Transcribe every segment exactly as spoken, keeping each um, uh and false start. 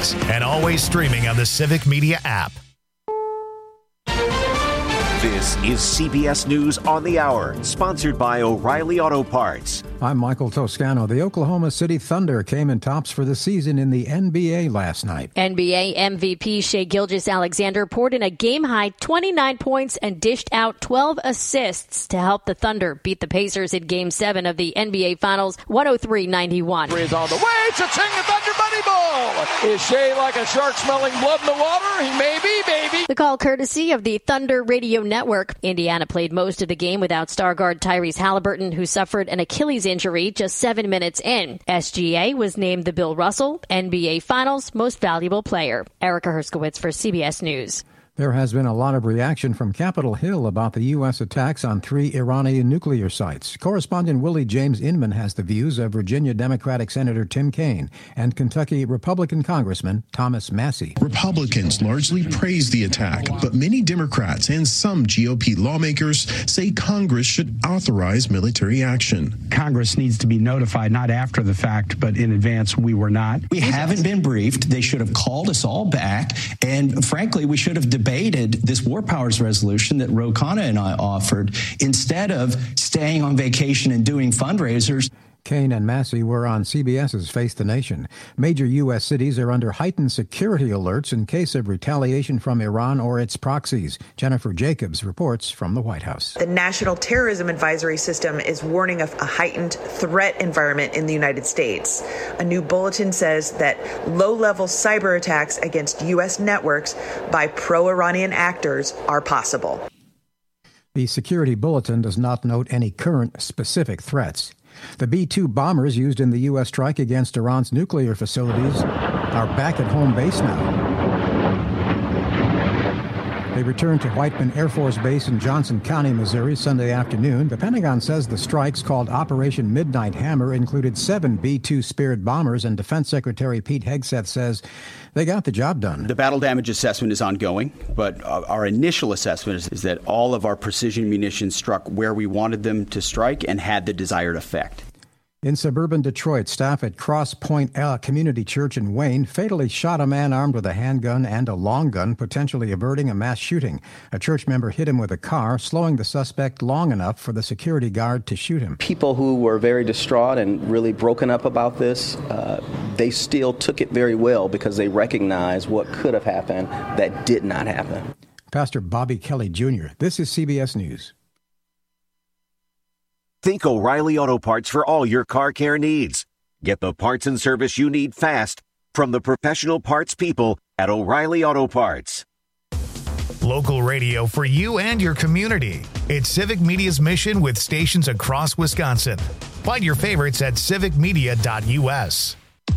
podcasts, and always streaming on the Civic Media app. This is C B S News on the Hour, sponsored by O'Reilly Auto Parts. I'm Michael Toscano. The Oklahoma City Thunder came in tops for the season in the N B A last night. N B A M V P Shai Gilgeous-Alexander poured in a game-high twenty-nine points and dished out twelve assists to help the Thunder beat the Pacers in Game seven of the N B A Finals, one oh three ninety-one. Is on the way. Cha-ching, the Thunder money ball. Is Shai like a shark smelling blood in the water? He may be, baby. The call courtesy of the Thunder Radio Network. Indiana played most of the game without star guard Tyrese Halliburton, who suffered an Achilles injury just seven minutes in. S G A was named the Bill Russell N B A Finals Most Valuable Player. Erica Herskowitz for C B S News. There has been a lot of reaction from Capitol Hill about the U S attacks on three Iranian nuclear sites. Correspondent Willie James Inman has the views of Virginia Democratic Senator Tim Kaine and Kentucky Republican Congressman Thomas Massie. Republicans largely praise the attack, but many Democrats and some G O P lawmakers say Congress should authorize military action. Congress needs to be notified, not after the fact, but in advance. We were not. We haven't been briefed. They should have called us all back. And frankly, we should have debated this War Powers resolution that Ro Khanna and I offered instead of staying on vacation and doing fundraisers. Kaine and Massie were on CBS's Face the Nation. Major U S cities are under heightened security alerts in case of retaliation from Iran or its proxies. Jennifer Jacobs reports from the White House. The National Terrorism Advisory System is warning of a heightened threat environment in the United States. A new bulletin says that low-level cyber attacks against U S networks by pro-Iranian actors are possible. The security bulletin does not note any current specific threats. The B two bombers used in the U S strike against Iran's nuclear facilities are back at home base now. They returned to Whiteman Air Force Base in Johnson County, Missouri, Sunday afternoon. The Pentagon says the strikes, called Operation Midnight Hammer, included seven B two Spirit bombers, and Defense Secretary Pete Hegseth says they got the job done. The battle damage assessment is ongoing, but our initial assessment is, is that all of our precision munitions struck where we wanted them to strike and had the desired effect. In suburban Detroit, staff at Cross Point uh, Community Church in Wayne fatally shot a man armed with a handgun and a long gun, potentially averting a mass shooting. A church member hit him with a car, slowing the suspect long enough for the security guard to shoot him. People who were very distraught and really broken up about this, uh, they still took it very well because they recognized what could have happened that did not happen. Pastor Bobby Kelly Junior This is C B S News. Think O'Reilly Auto Parts for all your car care needs. Get the parts and service you need fast from the professional parts people at O'Reilly Auto Parts. Local radio for you and your community. It's Civic Media's mission with stations across Wisconsin. Find your favorites at civic media dot u s.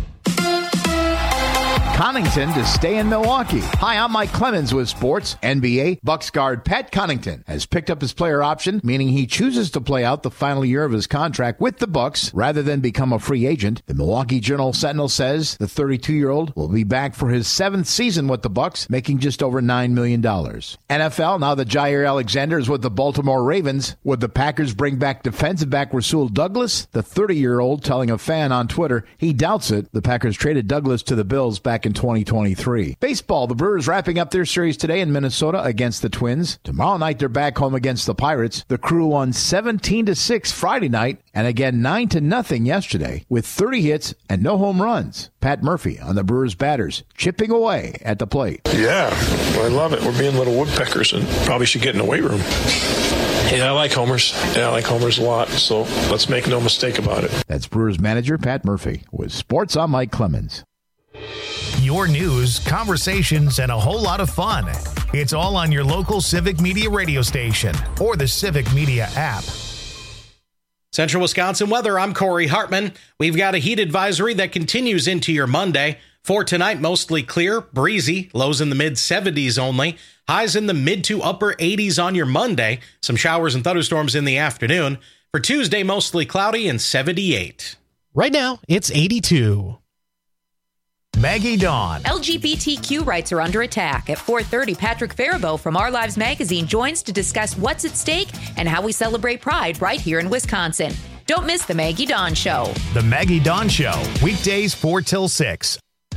Connington to stay in Milwaukee. Hi, I'm Mike Clemens with sports. N B A Bucks guard Pat Connington has picked up his player option, meaning he chooses to play out the final year of his contract with the Bucks rather than become a free agent. The Milwaukee Journal-Sentinel says the thirty-two-year-old will be back for his seventh season with the Bucks, making just over nine million dollars. N F L, now that Jair Alexander is with the Baltimore Ravens, would the Packers bring back defensive back Rasul Douglas? The thirty-year-old telling a fan on Twitter he doubts it. The Packers traded Douglas to the Bills back in twenty twenty-three. Baseball, the Brewers wrapping up their series today in Minnesota against the Twins. Tomorrow night, they're back home against the Pirates. The Crew won seventeen to six Friday night and again nine to nothing yesterday with thirty hits and no home runs. Pat Murphy on the Brewers batters, chipping away at the plate. Yeah, I love it. We're being little woodpeckers and probably should get in the weight room. Yeah, I like homers. Yeah, I like homers a lot, so let's make no mistake about it. That's Brewers manager Pat Murphy with Sports. I'm Mike Clemens. Your news, conversations, and a whole lot of fun. It's all on your local Civic Media radio station or the Civic Media app. Central Wisconsin weather, I'm Corey Hartman. We've got a heat advisory that continues into your Monday. For tonight, mostly clear, breezy, lows in the mid seventies only. Highs in the mid to upper eighties on your Monday. Some showers and thunderstorms in the afternoon. For Tuesday, mostly cloudy and seventy-eight. Right now, it's eighty-two. Maggie Dawn. L G B T Q rights are under attack. At four thirty, Patrick Faribault from Our Lives Magazine joins to discuss what's at stake and how we celebrate Pride right here in Wisconsin. Don't miss the Maggie Dawn Show. The Maggie Dawn Show, weekdays four till six.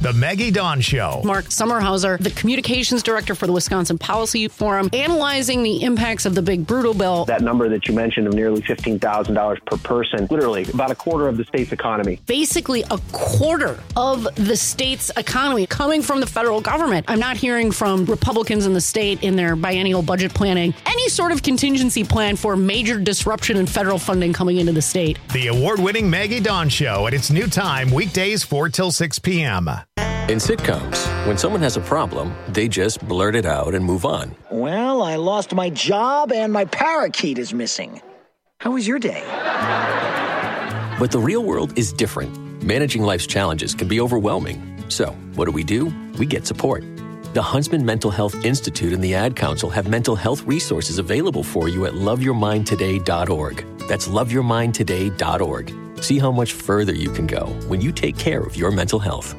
The Maggie Dawn Show. Mark Sommerhauser, the communications director for the Wisconsin Policy Forum, analyzing the impacts of the big brutal bill. That number that you mentioned of nearly fifteen thousand dollars per person, literally about a quarter of the state's economy. Basically a quarter of the state's economy coming from the federal government. I'm not hearing from Republicans in the state in their biennial budget planning any sort of contingency plan for major disruption in federal funding coming into the state. The award-winning Maggie Dawn Show at its new time, weekdays four till six p.m. In sitcoms, when someone has a problem, they just blurt it out and move on. Well, I lost my job and my parakeet is missing. How was your day? But the real world is different. Managing life's challenges can be overwhelming. So, what do we do? We get support. The Huntsman Mental Health Institute and the Ad Council have mental health resources available for you at love your mind today dot org. That's love your mind today dot org. See how much further you can go when you take care of your mental health.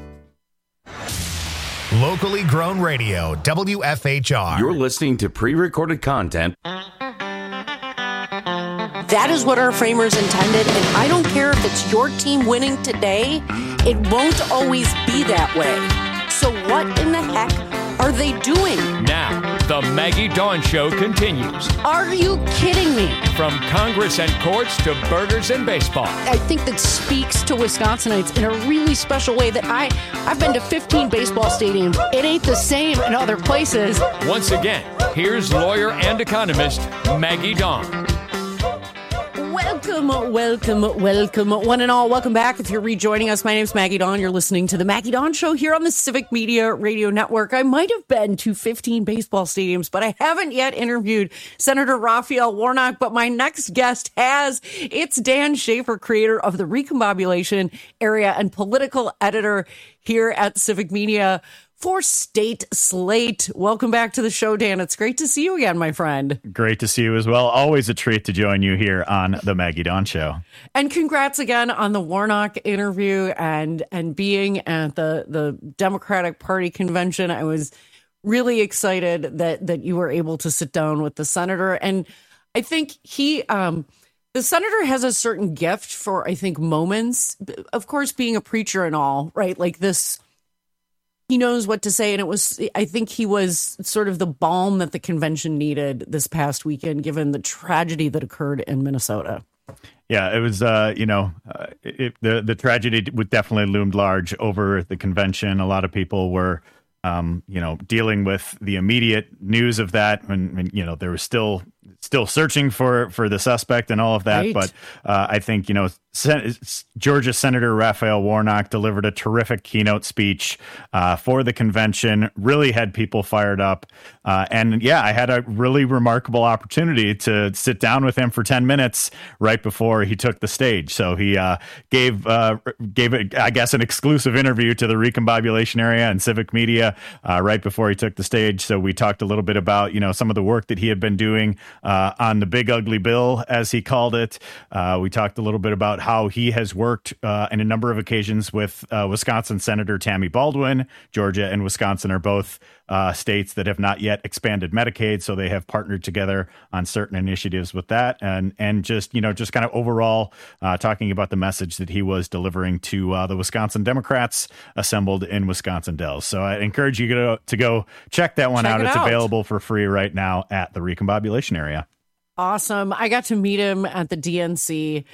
Locally grown radio, W F H R. You're listening to pre-recorded content. That is what our framers intended, and I don't care if it's your team winning today, it won't always be that way. So what in the heck are they doing? Now, the Maggie Dawn Show continues. Are you kidding me? From Congress and courts to burgers and baseball. I think that speaks to Wisconsinites in a really special way that I, I've been to fifteen baseball stadiums. It ain't the same in other places. Once again, here's lawyer and economist Maggie Dawn. Welcome, welcome, welcome, one and all. Welcome back. If you're rejoining us, my name's Maggie Dawn. You're listening to the Maggie Dawn Show here on the Civic Media Radio Network. I might have been to fifteen baseball stadiums, but I haven't yet interviewed Senator Raphael Warnock. But my next guest has. It's Dan Schaefer, creator of the Recombobulation Area and political editor here at Civic Media for State Slate. Welcome back to the show, Dan. It's great to see you again, my friend. Great to see you as well. Always a treat to join you here on the Maggie Dawn Show. And congrats again on the Warnock interview and and being at the, the Democratic Party convention. I was really excited that that you were able to sit down with the senator. And I think he... um The senator has a certain gift for, I think, moments. Of course, being a preacher and all, right? Like this... He knows what to say, and it was, I think he was sort of the balm that the convention needed this past weekend, given the tragedy that occurred in Minnesota. Yeah, it was, uh, you know, uh, it, the, the tragedy would definitely loomed large over the convention. A lot of people were, um, you know, dealing with the immediate news of that. And, and you know, there was still still searching for, for the suspect and all of that. Right. But uh, I think, you know, Sen- Georgia Senator Raphael Warnock delivered a terrific keynote speech uh, for the convention, really had people fired up. Uh, and yeah, I had a really remarkable opportunity to sit down with him for ten minutes right before he took the stage. So he uh, gave, uh, gave it, I guess, an exclusive interview to the Recombobulation Area and Civic Media uh, right before he took the stage. So we talked a little bit about, you know, some of the work that he had been doing uh, on the Big Ugly Bill, as he called it. Uh, we talked a little bit about how he has worked uh, in a number of occasions with uh, Wisconsin Senator Tammy Baldwin. Georgia and Wisconsin are both uh, states that have not yet expanded Medicaid, so they have partnered together on certain initiatives with that. And and just, you know, just kind of overall uh, talking about the message that he was delivering to uh, the Wisconsin Democrats assembled in Wisconsin Dells. So I encourage you to go, to go check that one check out. It it's out. available for free right now at the Recombobulation Area. Awesome. I got to meet him at the D N C.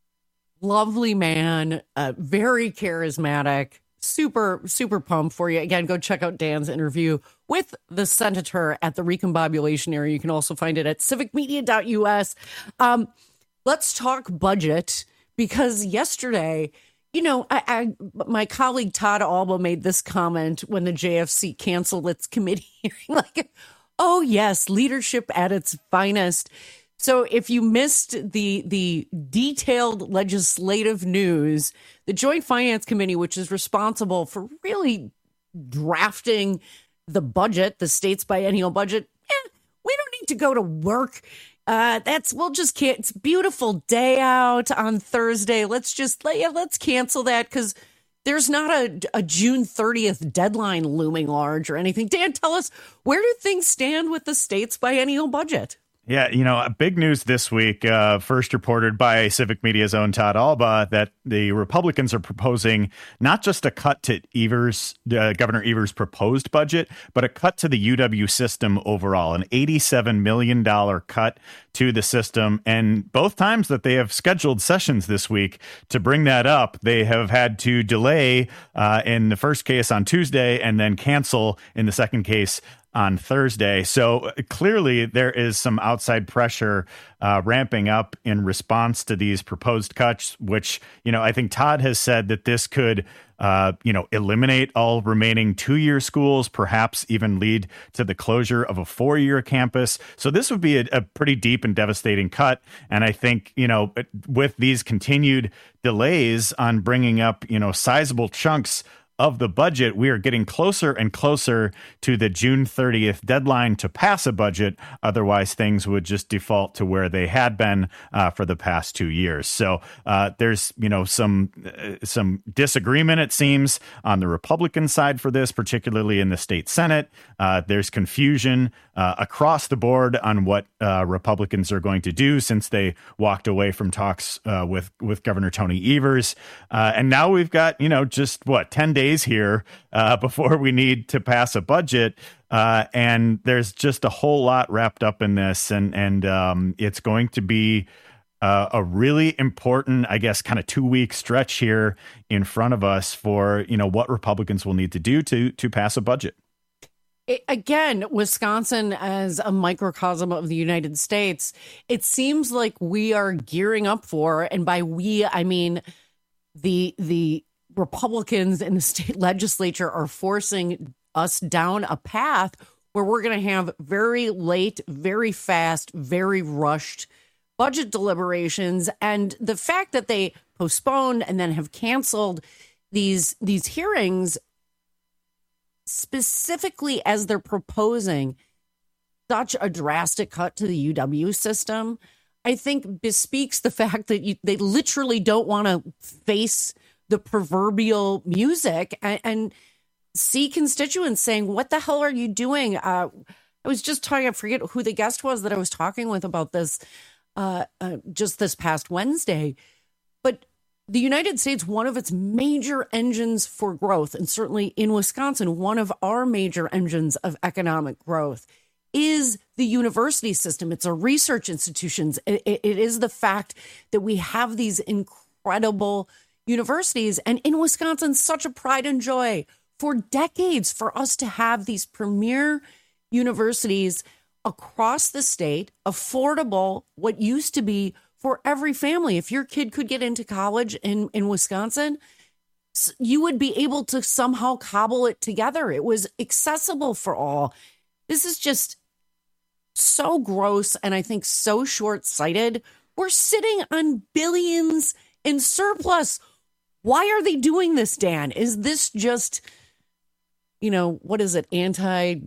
Lovely man, uh, very charismatic, super, super pumped for you. Again, go check out Dan's interview with the senator at the Recombobulation Area. You can also find it at civic media dot U S. Um, let's talk budget, because yesterday, you know, I, I my colleague Todd Alba made this comment when the J F C canceled its committee hearing, like, oh yes, leadership at its finest. So if you missed the the detailed legislative news, the Joint Finance Committee, which is responsible for really drafting the budget, the state's biennial budget, eh, we don't need to go to work. Uh, that's we'll just can't. It's a beautiful day out on Thursday. Let's just yeah, let's cancel that because there's not a, a June thirtieth deadline looming large or anything. Dan, tell us, where do things stand with the state's biennial budget? Yeah, you know, big news this week, uh, first reported by Civic Media's own Todd Alba, that the Republicans are proposing not just a cut to Evers, uh, Governor Evers' proposed budget, but a cut to the U W system overall, an eighty-seven million dollars cut to the system. And both times that they have scheduled sessions this week to bring that up, they have had to delay uh, in the first case on Tuesday and then cancel in the second case on Thursday. So clearly there is some outside pressure uh, ramping up in response to these proposed cuts, which, you know, I think Todd has said that this could, uh, you know, eliminate all remaining two-year schools, perhaps even lead to the closure of a four-year campus. So this would be a, a pretty deep and devastating cut. And I think, you know, with these continued delays on bringing up, you know, sizable chunks of the budget, we are getting closer and closer to the June thirtieth deadline to pass a budget. Otherwise, things would just default to where they had been uh, for the past two years. So uh, there's, you know, some uh, some disagreement, it seems, on the Republican side for this, particularly in the state Senate. Uh, there's confusion uh, across the board on what uh, Republicans are going to do since they walked away from talks uh, with with Governor Tony Evers. Uh, and now we've got, you know, just what, ten days here uh, before we need to pass a budget. Uh, and there's just a whole lot wrapped up in this. And, and um, it's going to be uh, a really important, I guess, kind of two week stretch here in front of us for, you know, what Republicans will need to do to to pass a budget. It, again, Wisconsin as a microcosm of the United States, it seems like we are gearing up for, and by we, I mean the the Republicans in the state legislature are forcing us down a path where we're going to have very late, very fast, very rushed budget deliberations. And the fact that they postponed and then have canceled these these hearings specifically as they're proposing such a drastic cut to the U W system, I think bespeaks the fact that you, they literally don't want to face the proverbial music and, and see constituents saying, what the hell are you doing? Uh, I was just talking, I forget who the guest was that I was talking with about this uh, uh, just this past Wednesday. But the United States, one of its major engines for growth, and certainly in Wisconsin, one of our major engines of economic growth is the university system. It's our research institutions. It, it, it is the fact that we have these incredible universities, and in Wisconsin, such a pride and joy for decades for us to have these premier universities across the state, affordable, what used to be for every family. If your kid could get into college in, in Wisconsin, you would be able to somehow cobble it together. It was accessible for all. This is just so gross and I think so short-sighted. We're sitting on billions in surplus. Why are they doing this, Dan? Is this just, you know, what is it, anti,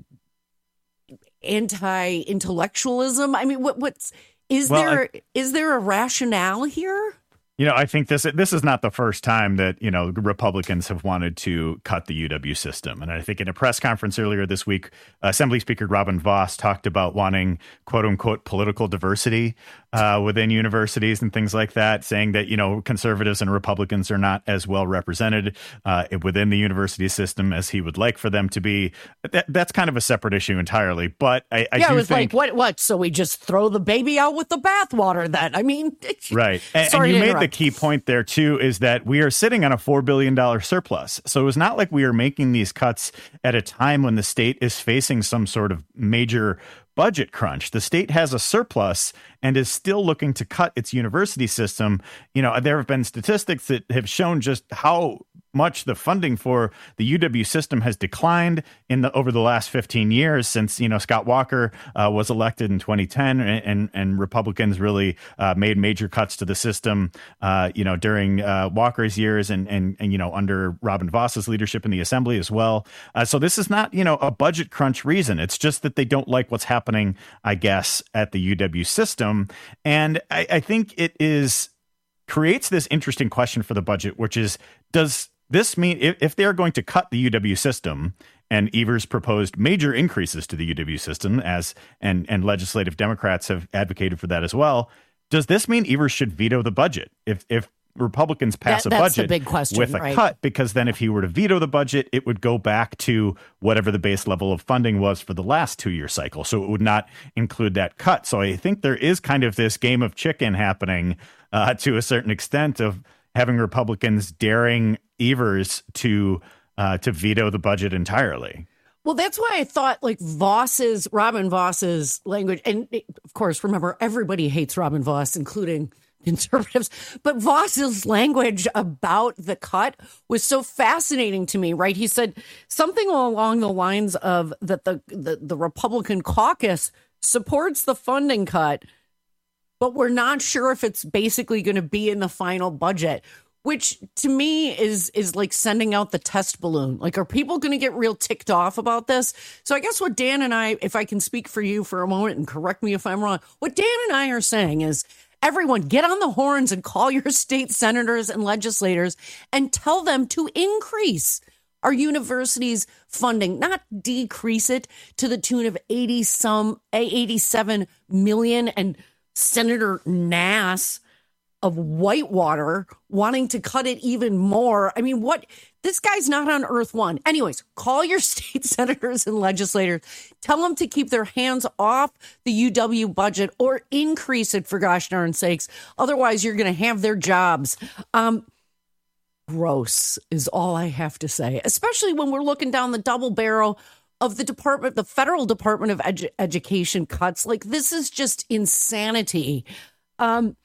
anti-intellectualism? I mean, what, what's, is well, there, I, is there a rationale here? You know, I think this this is not the first time that, you know, Republicans have wanted to cut the U W system. And I think in a press conference earlier this week, Assembly Speaker Robin Vos talked about wanting, quote unquote, political diversity uh, within universities and things like that, saying that, you know, conservatives and Republicans are not as well represented uh, within the university system as he would like for them to be. That, that's kind of a separate issue entirely. But I, I yeah, do it was think, like, what, what? So we just throw the baby out with the bathwater then? I mean, right. And, sorry and you to made interrupt. the key point there, too, is that we are sitting on a four billion dollars surplus. So it was not like we are making these cuts at a time when the state is facing some sort of major budget crunch. The state has a surplus and is still looking to cut its university system. You know, there have been statistics that have shown just how much the funding for the U W system has declined in the over the last fifteen years since, you know, Scott Walker uh, was elected in twenty ten and and, and Republicans really uh, made major cuts to the system, uh, you know, during uh, Walker's years and, and, and, you know, under Robin Vos's leadership in the assembly as well. Uh, so this is not, you know, a budget crunch reason. It's just that they don't like what's happening, I guess, at the U W system. And I, I think it is creates this interesting question for the budget, which is, does this mean if, if they are going to cut the U W system, and Evers proposed major increases to the U W system, as and and legislative Democrats have advocated for that as well, does this mean Evers should veto the budget if if Republicans pass that, a that's budget the big question, with a right? cut? Because then if he were to veto the budget, it would go back to whatever the base level of funding was for the last two-year cycle. So it would not include that cut. So I think there is kind of this game of chicken happening uh, to a certain extent of having Republicans daring Evers to uh, to veto the budget entirely. Well, that's why I thought like Voss's, Robin Voss's language, and of course, remember, everybody hates Robin Voss, including conservatives, but Voss's language about the cut was so fascinating to me, right? He said something along the lines of that the, the, the Republican caucus supports the funding cut, but we're not sure if it's basically going to be in the final budget, which to me is is like sending out the test balloon. Like, are people going to get real ticked off about this? So I guess what Dan and I, if I can speak for you for a moment and correct me if I'm wrong, what Dan and I are saying is, everyone get on the horns and call your state senators and legislators and tell them to increase our university's funding, not decrease it to the tune of eighty some eighty-seven million. And Senator Nass of Whitewater wanting to cut it even more. I mean, what? This guy's not on Earth One. Anyways, call your state senators and legislators. Tell them to keep their hands off the U W budget or increase it, for gosh darn sakes. Otherwise, you're going to have their jobs. Um, gross is all I have to say, especially when we're looking down the double barrel of the department, the federal Department of Edu- Education cuts. Like, this is just insanity. Um,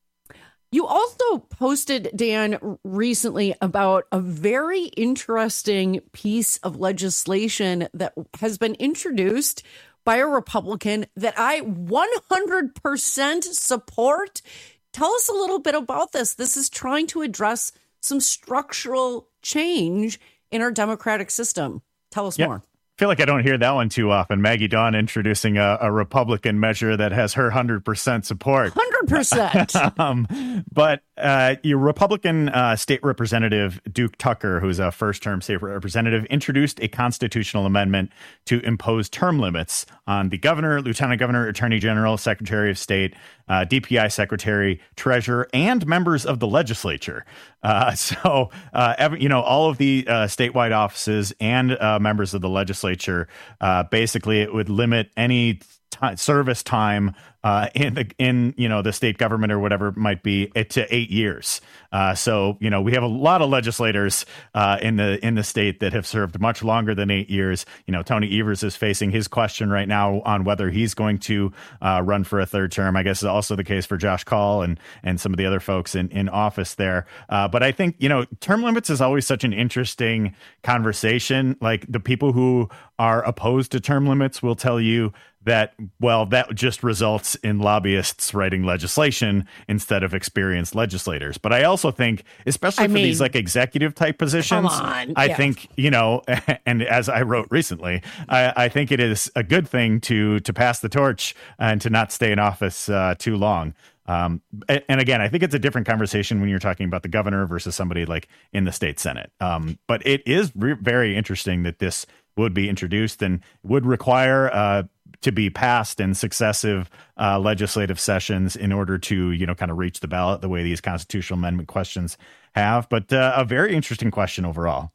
You also posted, Dan, recently about a very interesting piece of legislation that has been introduced by a Republican that I one hundred percent support. Tell us a little bit about this. This is trying to address some structural change in our democratic system. Tell us yep. more. I feel like I don't hear that one too often. Maggie Dawn introducing a, a Republican measure that has her one hundred percent support. one hundred percent. um, but uh, your Republican uh, state representative, Duke Tucker, who's a first-term state representative, introduced a constitutional amendment to impose term limits on the governor, lieutenant governor, attorney general, secretary of state, uh, D P I secretary, treasurer, and members of the legislature. Uh, so, uh, every, you know, all of the uh, statewide offices and uh, members of the legislature, uh, basically, it would limit any t- service time uh, in the in you know the state government or whatever it might be it to eight years. Uh, so you know we have a lot of legislators uh, in the in the state that have served much longer than eight years. You know Tony Evers is facing his question right now on whether he's going to uh, run for a third term. I guess is also the case for Josh Kaul and and some of the other folks in in office there. Uh, but I think you know term limits is always such an interesting conversation. Like the people who are opposed to term limits will tell you that, well, that just results in lobbyists writing legislation instead of experienced legislators. But I also think, especially I for mean, these like executive type positions, on, I yeah. think, you know, and as I wrote recently, I, I think it is a good thing to to pass the torch and to not stay in office uh, too long. Um, and again, I think it's a different conversation when you're talking about the governor versus somebody like in the state Senate. Um, but it is re- very interesting that this would be introduced and would require uh, to be passed in successive uh, legislative sessions in order to, you know, kind of reach the ballot the way these constitutional amendment questions have. But uh, a very interesting question overall.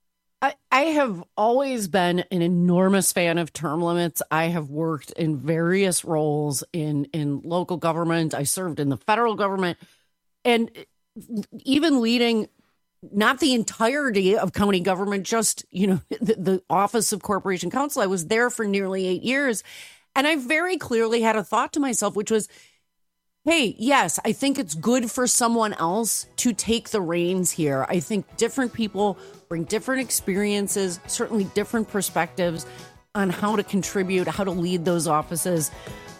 I, I have always been an enormous fan of term limits. I have worked in various roles in, in local government. I served in the federal government and even leading not the entirety of county government, just, you know, the, the Office of Corporation Counsel. I was there for nearly eight years. And I very clearly had a thought to myself, which was, hey, yes, I think it's good for someone else to take the reins here. I think different people bring different experiences, certainly different perspectives on how to contribute, how to lead those offices.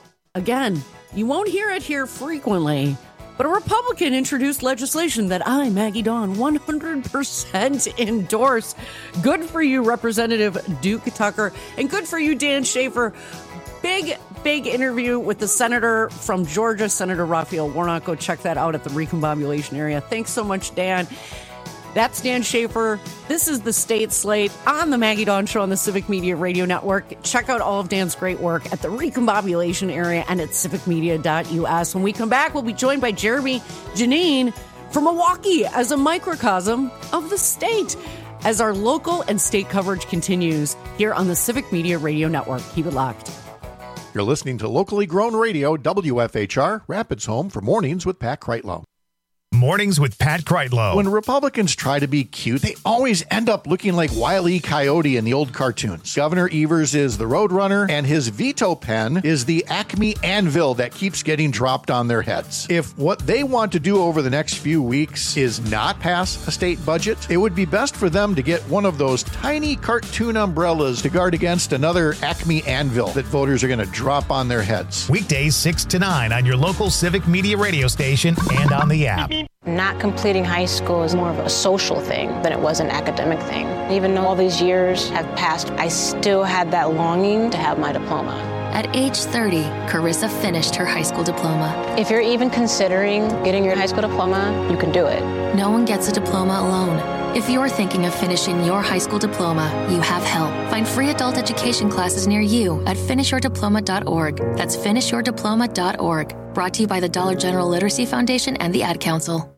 Again, you won't hear it here frequently, but a Republican introduced legislation that I, Maggie Dawn, one hundred percent endorse. Good for you, Representative Duke Tucker, and good for you, Dan Schaefer. Big, big interview with the senator from Georgia, Senator Raphael Warnock. Go check that out at the Recombobulation area. Thanks so much, Dan. That's Dan Schaefer. This is the State Slate on the Maggie Dawn Show on the Civic Media Radio Network. Check out all of Dan's great work at the Recombobulation area and at civic media dot u s. When we come back, we'll be joined by Jeremy Janine from Milwaukee as a microcosm of the state as our local and state coverage continues here on the Civic Media Radio Network. Keep it locked. You're listening to locally grown radio, W F H R, Rapids Home for Mornings with Pat Kreitlow. Mornings with Pat Kreitlow. When Republicans try to be cute, they always end up looking like Wile E. Coyote in the old cartoons. Governor Evers is the Roadrunner, and his veto pen is the Acme anvil that keeps getting dropped on their heads. If what they want to do over the next few weeks is not pass a state budget, it would be best for them to get one of those tiny cartoon umbrellas to guard against another Acme anvil that voters are going to drop on their heads. Weekdays six to nine on your local Civic Media radio station and on the app. Not completing high school is more of a social thing than it was an academic thing. Even though all these years have passed, I still had that longing to have my diploma. At age thirty, Carissa finished her high school diploma. If you're even considering getting your high school diploma, you can do it. No one gets a diploma alone. If you're thinking of finishing your high school diploma, you have help. Find free adult education classes near you at finish your diploma dot org. That's finish your diploma dot org. Brought to you by the Dollar General Literacy Foundation and the Ad Council.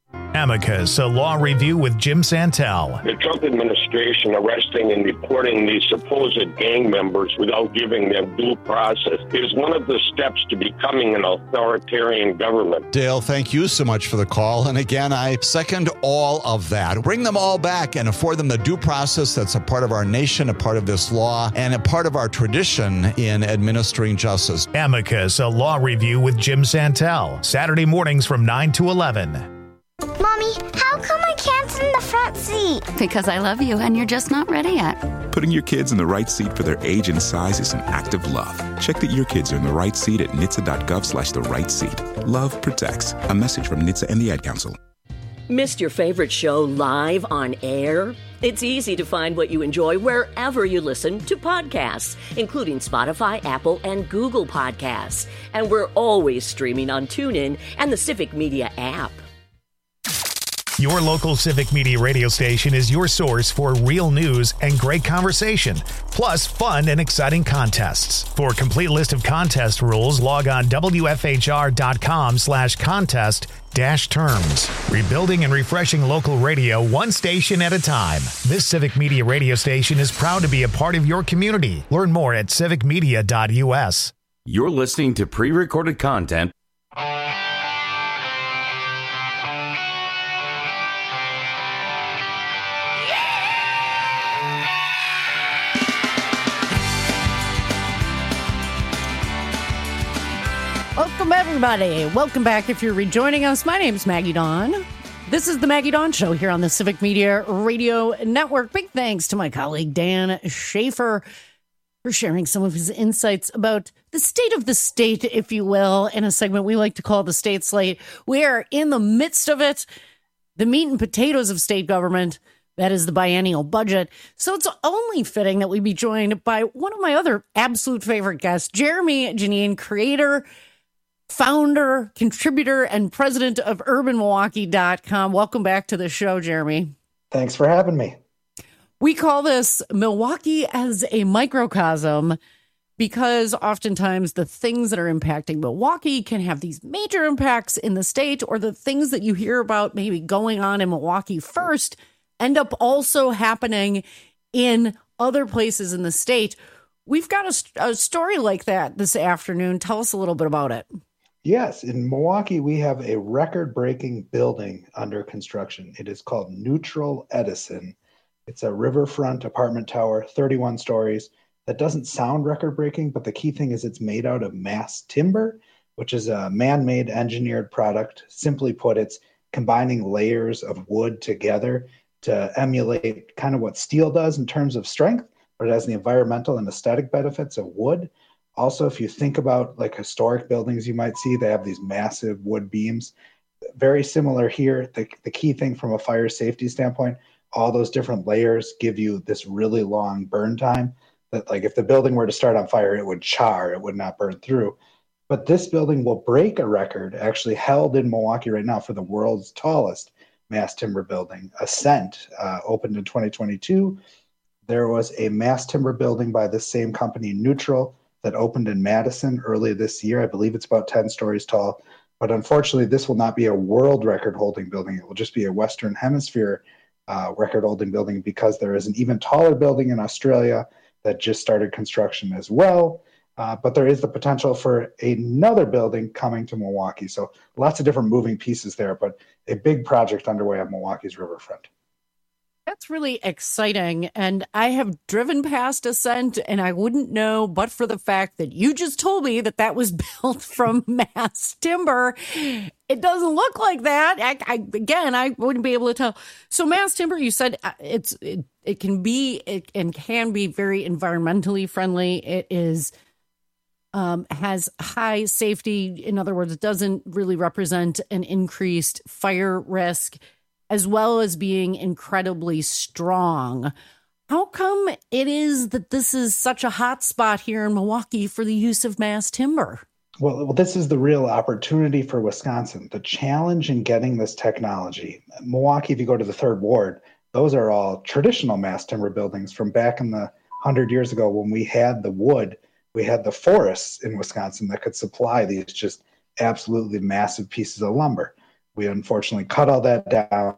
Amicus, a law review with Jim Santel. The Trump administration arresting and deporting these supposed gang members without giving them due process is one of the steps to becoming an authoritarian government. Dale, thank you so much for the call. And again, I second all of that. Bring them all back and afford them the due process that's a part of our nation, a part of this law, and a part of our tradition in administering justice. Amicus, a law review with Jim Santel. Saturday mornings from nine to eleven. Mommy, how come I can't sit in the front seat? Because I love you and you're just not ready yet. Putting your kids in the right seat for their age and size is an act of love. Check that your kids are in the right seat at N H T S A dot gov slash the right seat. Love protects. A message from N H T S A and the Ad Council. Missed your favorite show live on air? It's easy to find what you enjoy wherever you listen to podcasts, including Spotify, Apple, and Google Podcasts. And we're always streaming on TuneIn and the Civic Media app. Your local Civic Media radio station is your source for real news and great conversation, plus fun and exciting contests. For a complete list of contest rules, log on W F H R dot com slash contest dash terms. Rebuilding and refreshing local radio one station at a time. This Civic Media radio station is proud to be a part of your community. Learn more at civic media dot u s. You're listening to pre-recorded content. Welcome, everybody. Welcome back if you're rejoining us. My name's Maggie Dawn. This is the Maggie Dawn Show here on the Civic Media Radio Network. Big thanks to my colleague Dan Schaefer for sharing some of his insights about the state of the state, if you will, in a segment we like to call the State Slate. We are in the midst of it, the meat and potatoes of state government. That is the biennial budget. So it's only fitting that we be joined by one of my other absolute favorite guests, Jeremy Janine, creator, founder, contributor, and president of urban milwaukee dot com. Welcome back to the show, Jeremy. Thanks for having me. We call this Milwaukee as a microcosm because oftentimes the things that are impacting Milwaukee can have these major impacts in the state, or the things that you hear about maybe going on in Milwaukee first end up also happening in other places in the state. We've got a, a story like that this afternoon. Tell us a little bit about it. Yes, in Milwaukee, we have a record-breaking building under construction. It is called Neutral Edison. It's a riverfront apartment tower, thirty-one stories. That doesn't sound record-breaking, but the key thing is it's made out of mass timber, which is a man-made engineered product. Simply put, it's combining layers of wood together to emulate kind of what steel does in terms of strength, but it has the environmental and aesthetic benefits of wood. Also, if you think about like historic buildings you might see, they have these massive wood beams. Very similar here. The, the key thing from a fire safety standpoint, all those different layers give you this really long burn time that, like, if the building were to start on fire, it would char, it would not burn through. But this building will break a record actually held in Milwaukee right now for the world's tallest mass timber building. Ascent uh, opened in twenty twenty-two. There was a mass timber building by the same company, Neutral, that opened in Madison early this year. I believe it's about ten stories tall. But unfortunately, this will not be a world record-holding building. It will just be a Western Hemisphere uh, record-holding building, because there is an even taller building in Australia that just started construction as well. Uh, but there is the potential for another building coming to Milwaukee. So lots of different moving pieces there, but a big project underway on Milwaukee's riverfront. That's really exciting. And I have driven past Ascent, and I wouldn't know but for the fact that you just told me that that was built from mass timber. It doesn't look like that. I, I, again, I wouldn't be able to tell. So mass timber, you said it's it, it can be it, and can be very environmentally friendly. It is um, has high safety. In other words, it doesn't really represent an increased fire risk, as well as being incredibly strong. How come it is that this is such a hot spot here in Milwaukee for the use of mass timber? Well, well, this is the real opportunity for Wisconsin. The challenge in getting this technology. Milwaukee, if you go to the third ward, those are all traditional mass timber buildings from back in the one hundred years ago when we had the wood, we had the forests in Wisconsin that could supply these just absolutely massive pieces of lumber. We unfortunately cut all that down.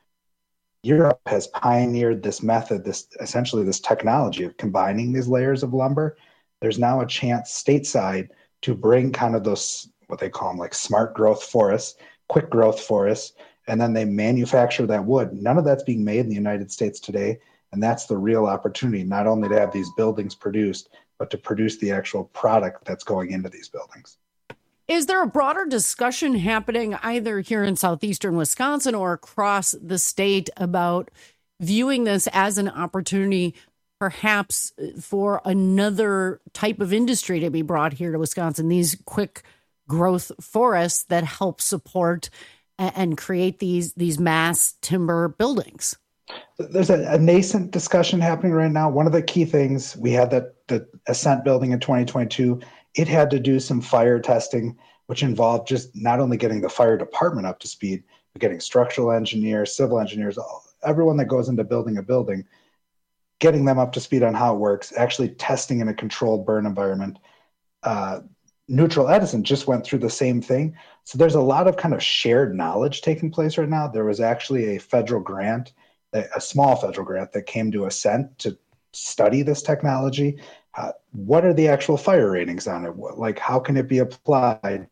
Europe has pioneered this method, this essentially this technology of combining these layers of lumber. There's now a chance stateside to bring kind of those, what they call them, like smart growth forests, quick growth forests, and then they manufacture that wood. None of that's being made in the United States today, and that's the real opportunity, not only to have these buildings produced, but to produce the actual product that's going into these buildings. Is there a broader discussion happening either here in southeastern Wisconsin or across the state about viewing this as an opportunity perhaps for another type of industry to be brought here to Wisconsin, these quick growth forests that help support and create these, these mass timber buildings? There's a, a nascent discussion happening right now. One of the key things, we had that the Ascent building in twenty twenty-two. It had to do some fire testing, which involved just not only getting the fire department up to speed, but getting structural engineers, civil engineers, everyone that goes into building a building, getting them up to speed on how it works, actually testing in a controlled burn environment. Uh, Neutral Edison just went through the same thing. So there's a lot of kind of shared knowledge taking place right now. There was actually a federal grant, a small federal grant that came to Ascent to study this technology. Uh, what are the actual fire ratings on it? Like, how can it be applied?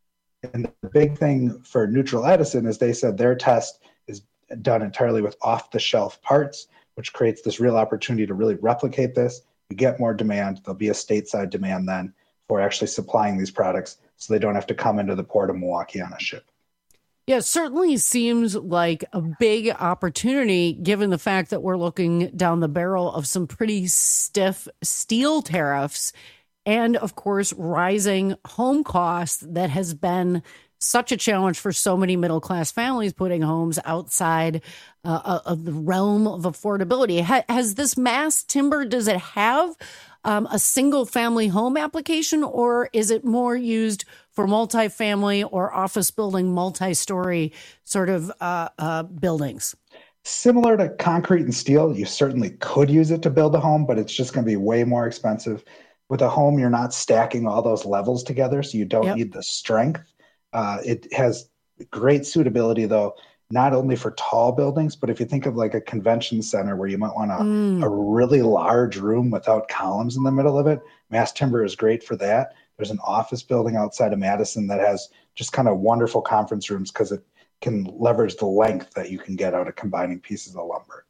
And the big thing for Neutral Edison is they said their test is done entirely with off-the-shelf parts, which creates this real opportunity to really replicate this. You get more demand. There'll be a stateside demand then for actually supplying these products so they don't have to come into the port of Milwaukee on a ship. Yeah, it certainly seems like a big opportunity given the fact that we're looking down the barrel of some pretty stiff steel tariffs and, of course, rising home costs that has been such a challenge for so many middle-class families putting homes outside uh, of the realm of affordability. Ha- has this mass timber, does it have um, a single-family home application, or is it more used for multifamily or office building, multi-story sort of uh, uh, buildings? Similar to concrete and steel, you certainly could use it to build a home, but it's just going to be way more expensive. With a home, you're not stacking all those levels together, so you don't yep. need the strength. Uh, it has great suitability, though, not only for tall buildings, but if you think of like a convention center where you might want a, mm. a really large room without columns in the middle of it, mass timber is great for that. There's an office building outside of Madison that has just kind of wonderful conference rooms because it can leverage the length that you can get out of combining pieces of lumber.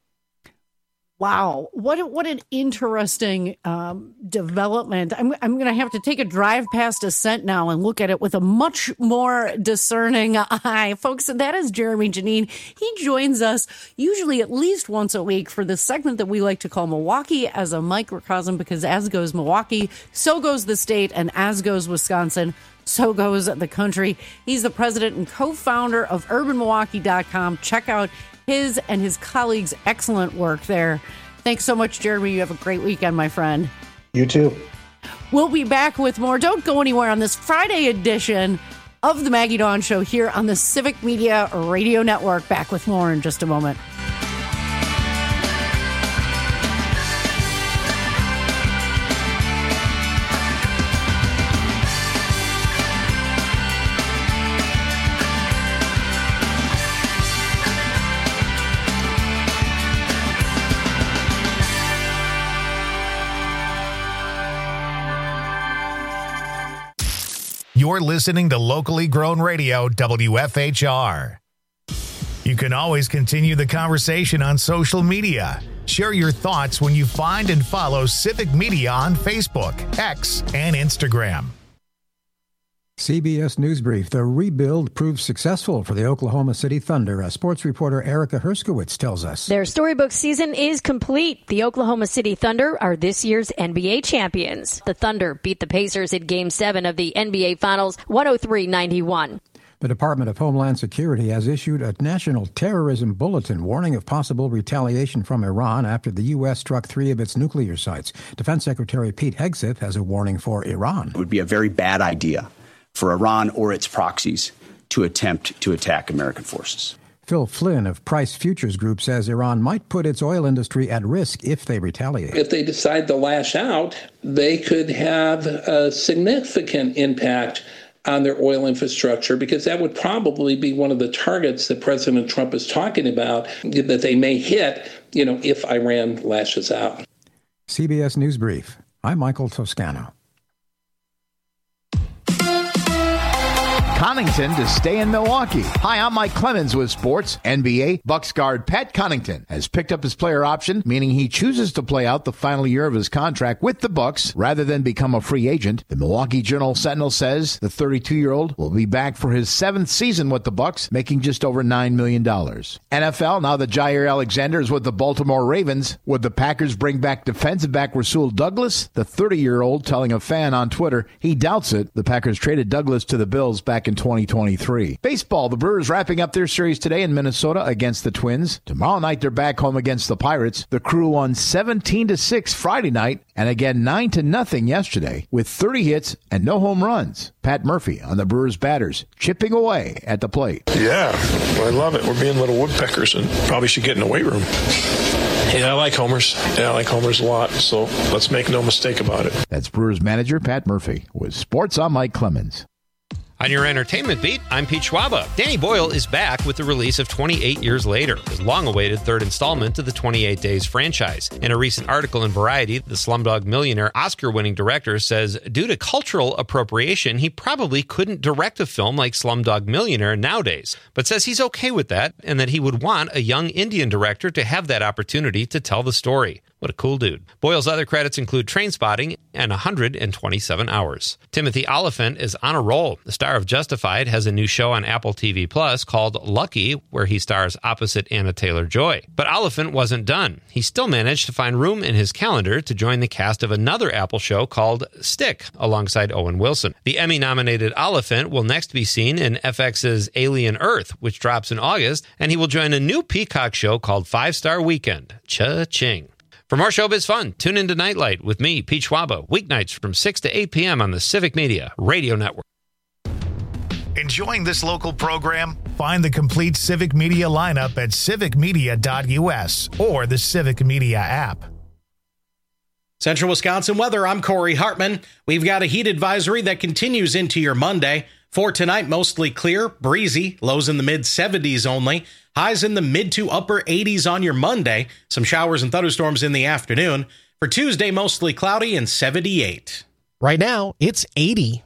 Wow. What what an interesting um, development. I'm, I'm going to have to take a drive past Ascent now and look at it with a much more discerning eye. Folks, that is Jeremy Janine. He joins us usually at least once a week for this segment that we like to call Milwaukee as a microcosm, because as goes Milwaukee, so goes the state, and as goes Wisconsin, so goes the country. He's the president and co-founder of urban milwaukee dot com. Check out his and his colleagues' excellent work there. Thanks so much, Jeremy. You have a great weekend, my friend. You too. We'll be back with more. Don't go anywhere on this Friday edition of the Maggie Dawn Show here on the Civic Media Radio Network. Back with more in just a moment. You're listening to locally grown radio, W F H R. You can always continue the conversation on social media. Share your thoughts when you find and follow Civic Media on Facebook, X, and Instagram. C B S News Brief. The rebuild proved successful for the Oklahoma City Thunder, as sports reporter Erica Herskowitz tells us. Their storybook season is complete. The Oklahoma City Thunder are this year's N B A champions. The Thunder beat the Pacers in Game seven of the N B A Finals, one oh three ninety-one. The Department of Homeland Security has issued a national terrorism bulletin warning of possible retaliation from Iran after the U S struck three of its nuclear sites. Defense Secretary Pete Hegseth has a warning for Iran. It would be a very bad idea for Iran or its proxies to attempt to attack American forces. Phil Flynn of Price Futures Group says Iran might put its oil industry at risk if they retaliate. If they decide to lash out, they could have a significant impact on their oil infrastructure, because that would probably be one of the targets that President Trump is talking about that they may hit, you know, if Iran lashes out. C B S News Brief. I'm Michael Toscano. Connington to stay in Milwaukee. Hi, I'm Mike Clemens with sports. N B A Bucks guard Pat Connington has picked up his player option, meaning he chooses to play out the final year of his contract with the Bucks rather than become a free agent. The Milwaukee Journal-Sentinel says the thirty-two-year-old will be back for his seventh season with the Bucks, making just over nine million dollars. N F L, now that Jair Alexander is with the Baltimore Ravens, would the Packers bring back defensive back Rasul Douglas? The thirty-year-old telling a fan on Twitter he doubts it. The Packers traded Douglas to the Bills back in twenty twenty-three. Baseball, the Brewers wrapping up their series today in Minnesota against the Twins. Tomorrow night, they're back home against the Pirates. The Crew won seventeen to six Friday night and again nine to nothing yesterday with thirty hits and no home runs. Pat Murphy on the Brewers batters, chipping away at the plate. Yeah, I love it. We're being little woodpeckers and probably should get in the weight room. Yeah, I like homers. Yeah, I like homers a lot, so let's make no mistake about it. That's Brewers manager Pat Murphy with Sports. I'm Mike Clemens. On your entertainment beat, I'm Pete Schwaba. Danny Boyle is back with the release of twenty-eight Years Later, his long-awaited third installment to the twenty-eight Days franchise. In a recent article in Variety, the Slumdog Millionaire Oscar-winning director says due to cultural appropriation, he probably couldn't direct a film like Slumdog Millionaire nowadays, but says he's okay with that and that he would want a young Indian director to have that opportunity to tell the story. What a cool dude. Boyle's other credits include Trainspotting and one hundred twenty-seven hours. Timothy Olyphant is on a roll. The star of Justified has a new show on Apple T V Plus called Lucky, where he stars opposite Anna Taylor-Joy. But Olyphant wasn't done. He still managed to find room in his calendar to join the cast of another Apple show called Stick, alongside Owen Wilson. The Emmy-nominated Olyphant will next be seen in F X's Alien Earth, which drops in August, and he will join a new Peacock show called Five Star Weekend. Cha-ching. For more showbiz fun, tune into Nightlight with me, Pete Schwaba, weeknights from six to eight p.m. on the Civic Media Radio Network. Enjoying this local program? Find the complete Civic Media lineup at civic media dot u s or the Civic Media app. Central Wisconsin weather, I'm Corey Hartman. We've got a heat advisory that continues into your Monday. For tonight, mostly clear, breezy, lows in the mid seventies only. Highs in the mid to upper eighties on your Monday. Some showers and thunderstorms in the afternoon. For Tuesday, mostly cloudy and seventy-eight. Right now, it's eighty.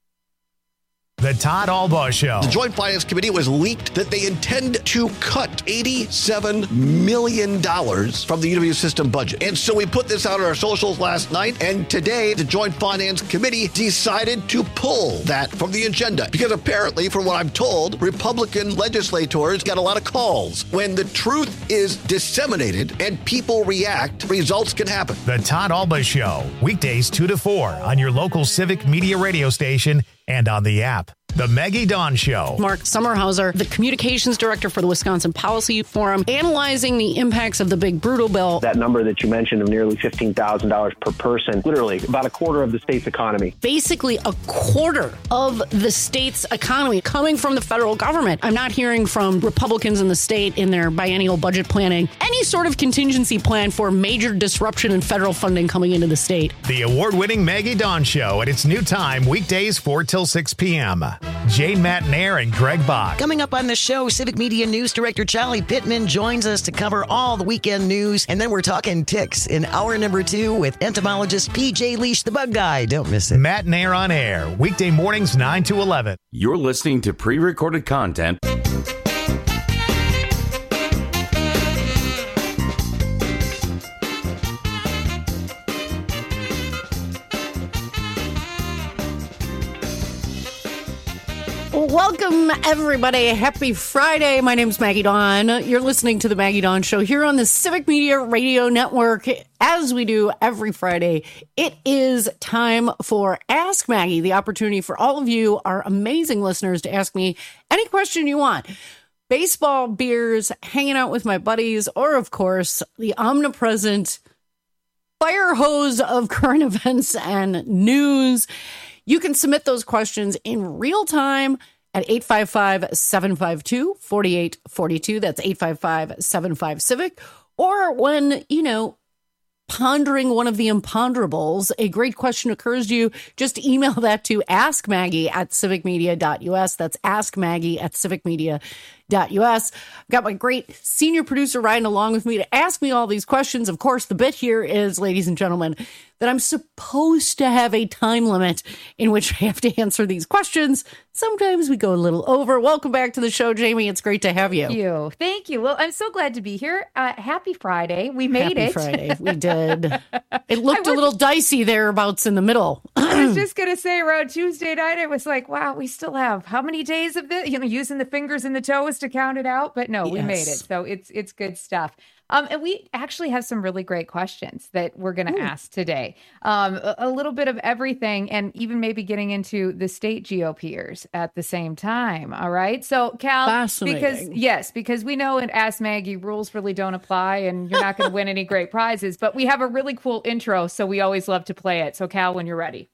The Todd Albaugh Show. The Joint Finance Committee was leaked that they intend to cut eighty-seven million dollars from the U W system budget. And so we put this out on our socials last night, and today the Joint Finance Committee decided to pull that from the agenda. Because apparently, from what I'm told, Republican legislators got a lot of calls. When the truth is disseminated and people react, results can happen. The Todd Albaugh Show, weekdays two to four on your local Civic Media radio station and on the app. The Maggie Dawn Show. Mark Sommerhauser, the communications director for the Wisconsin Policy Forum, analyzing the impacts of the big brutal bill. That number that you mentioned of nearly fifteen thousand dollars per person, literally about a quarter of the state's economy. Basically a quarter of the state's economy coming from the federal government. I'm not hearing from Republicans in the state in their biennial budget planning any sort of contingency plan for major disruption in federal funding coming into the state. The award-winning Maggie Dawn Show at its new time, weekdays four till six p.m. Jane Matnair and Greg Bach. Coming up on the show, Civic Media News Director Charlie Pittman joins us to cover all the weekend news. And then we're talking ticks in hour number two with entomologist P J Leash, the bug guy. Don't miss it. Matnair on air, weekday mornings nine to eleven. You're listening to pre-recorded content. Welcome, everybody. Happy Friday. My name's Maggie Dawn. You're listening to the Maggie Dawn Show here on the Civic Media Radio Network. As we do every Friday, it is time for Ask Maggie, the opportunity for all of you, our amazing listeners, to ask me any question you want. Baseball, beers, hanging out with my buddies, or, of course, the omnipresent fire hose of current events and news. You can submit those questions in real time at eight five five, seven five two, four eight four two. That's eight five five, seven five, civic. Or when, you know, pondering one of the imponderables, a great question occurs to you, just email that to askmaggie at civicmedia.us. That's askmaggie at civicmedia.us. I've got my great senior producer riding along with me to ask me all these questions. Of course, the bit here is, ladies and gentlemen, that I'm supposed to have a time limit in which I have to answer these questions. Sometimes we go a little over. Welcome back to the show, Jamie. It's great to have you. Thank you. Thank you. Well, I'm so glad to be here. Uh, happy Friday. We made happy it. Friday. We did. It looked a little dicey thereabouts in the middle. I was just going to say around Tuesday night, I was like, wow, we still have how many days of this? You know, using the fingers and the toes to count it out. But no, we Yes. made it. So it's it's good stuff. Um, and we actually have some really great questions that we're going to ask today. Um, a, a little bit of everything, and even maybe getting into the state GOPers at the same time. All right. So, Cal, Fascinating. because yes, because we know in Ask Maggie rules really don't apply, and you're not going to win any great prizes. But we have a really cool intro, so we always love to play it. So, Cal, when you're ready.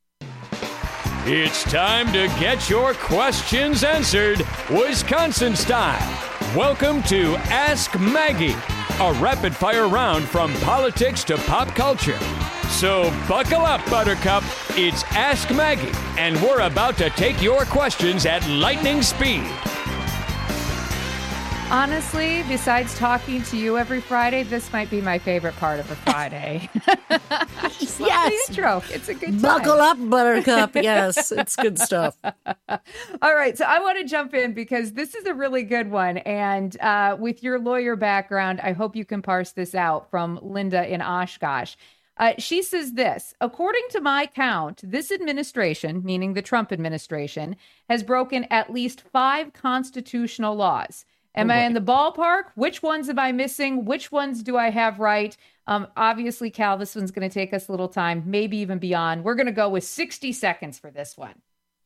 It's time to get your questions answered, Wisconsin style. Welcome to Ask Maggie, a rapid-fire round from politics to pop culture. So buckle up, Buttercup. It's Ask Maggie, and we're about to take your questions at lightning speed. Honestly, besides talking to you every Friday, this might be my favorite part of a Friday. Yes. The intro. It's a good time. Buckle up, Buttercup. Yes, it's good stuff. All right. So I want to jump in because this is a really good one. And uh, with your lawyer background, I hope you can parse this out from Linda in Oshkosh. Uh, she says this: according to my count, this administration, meaning the Trump administration, has broken at least five constitutional laws. Am oh I in the ballpark? Which ones am I missing? Which ones do I have right? Um, obviously, Cal, this one's going to take us a little time, maybe even beyond. We're going to go with sixty seconds for this one.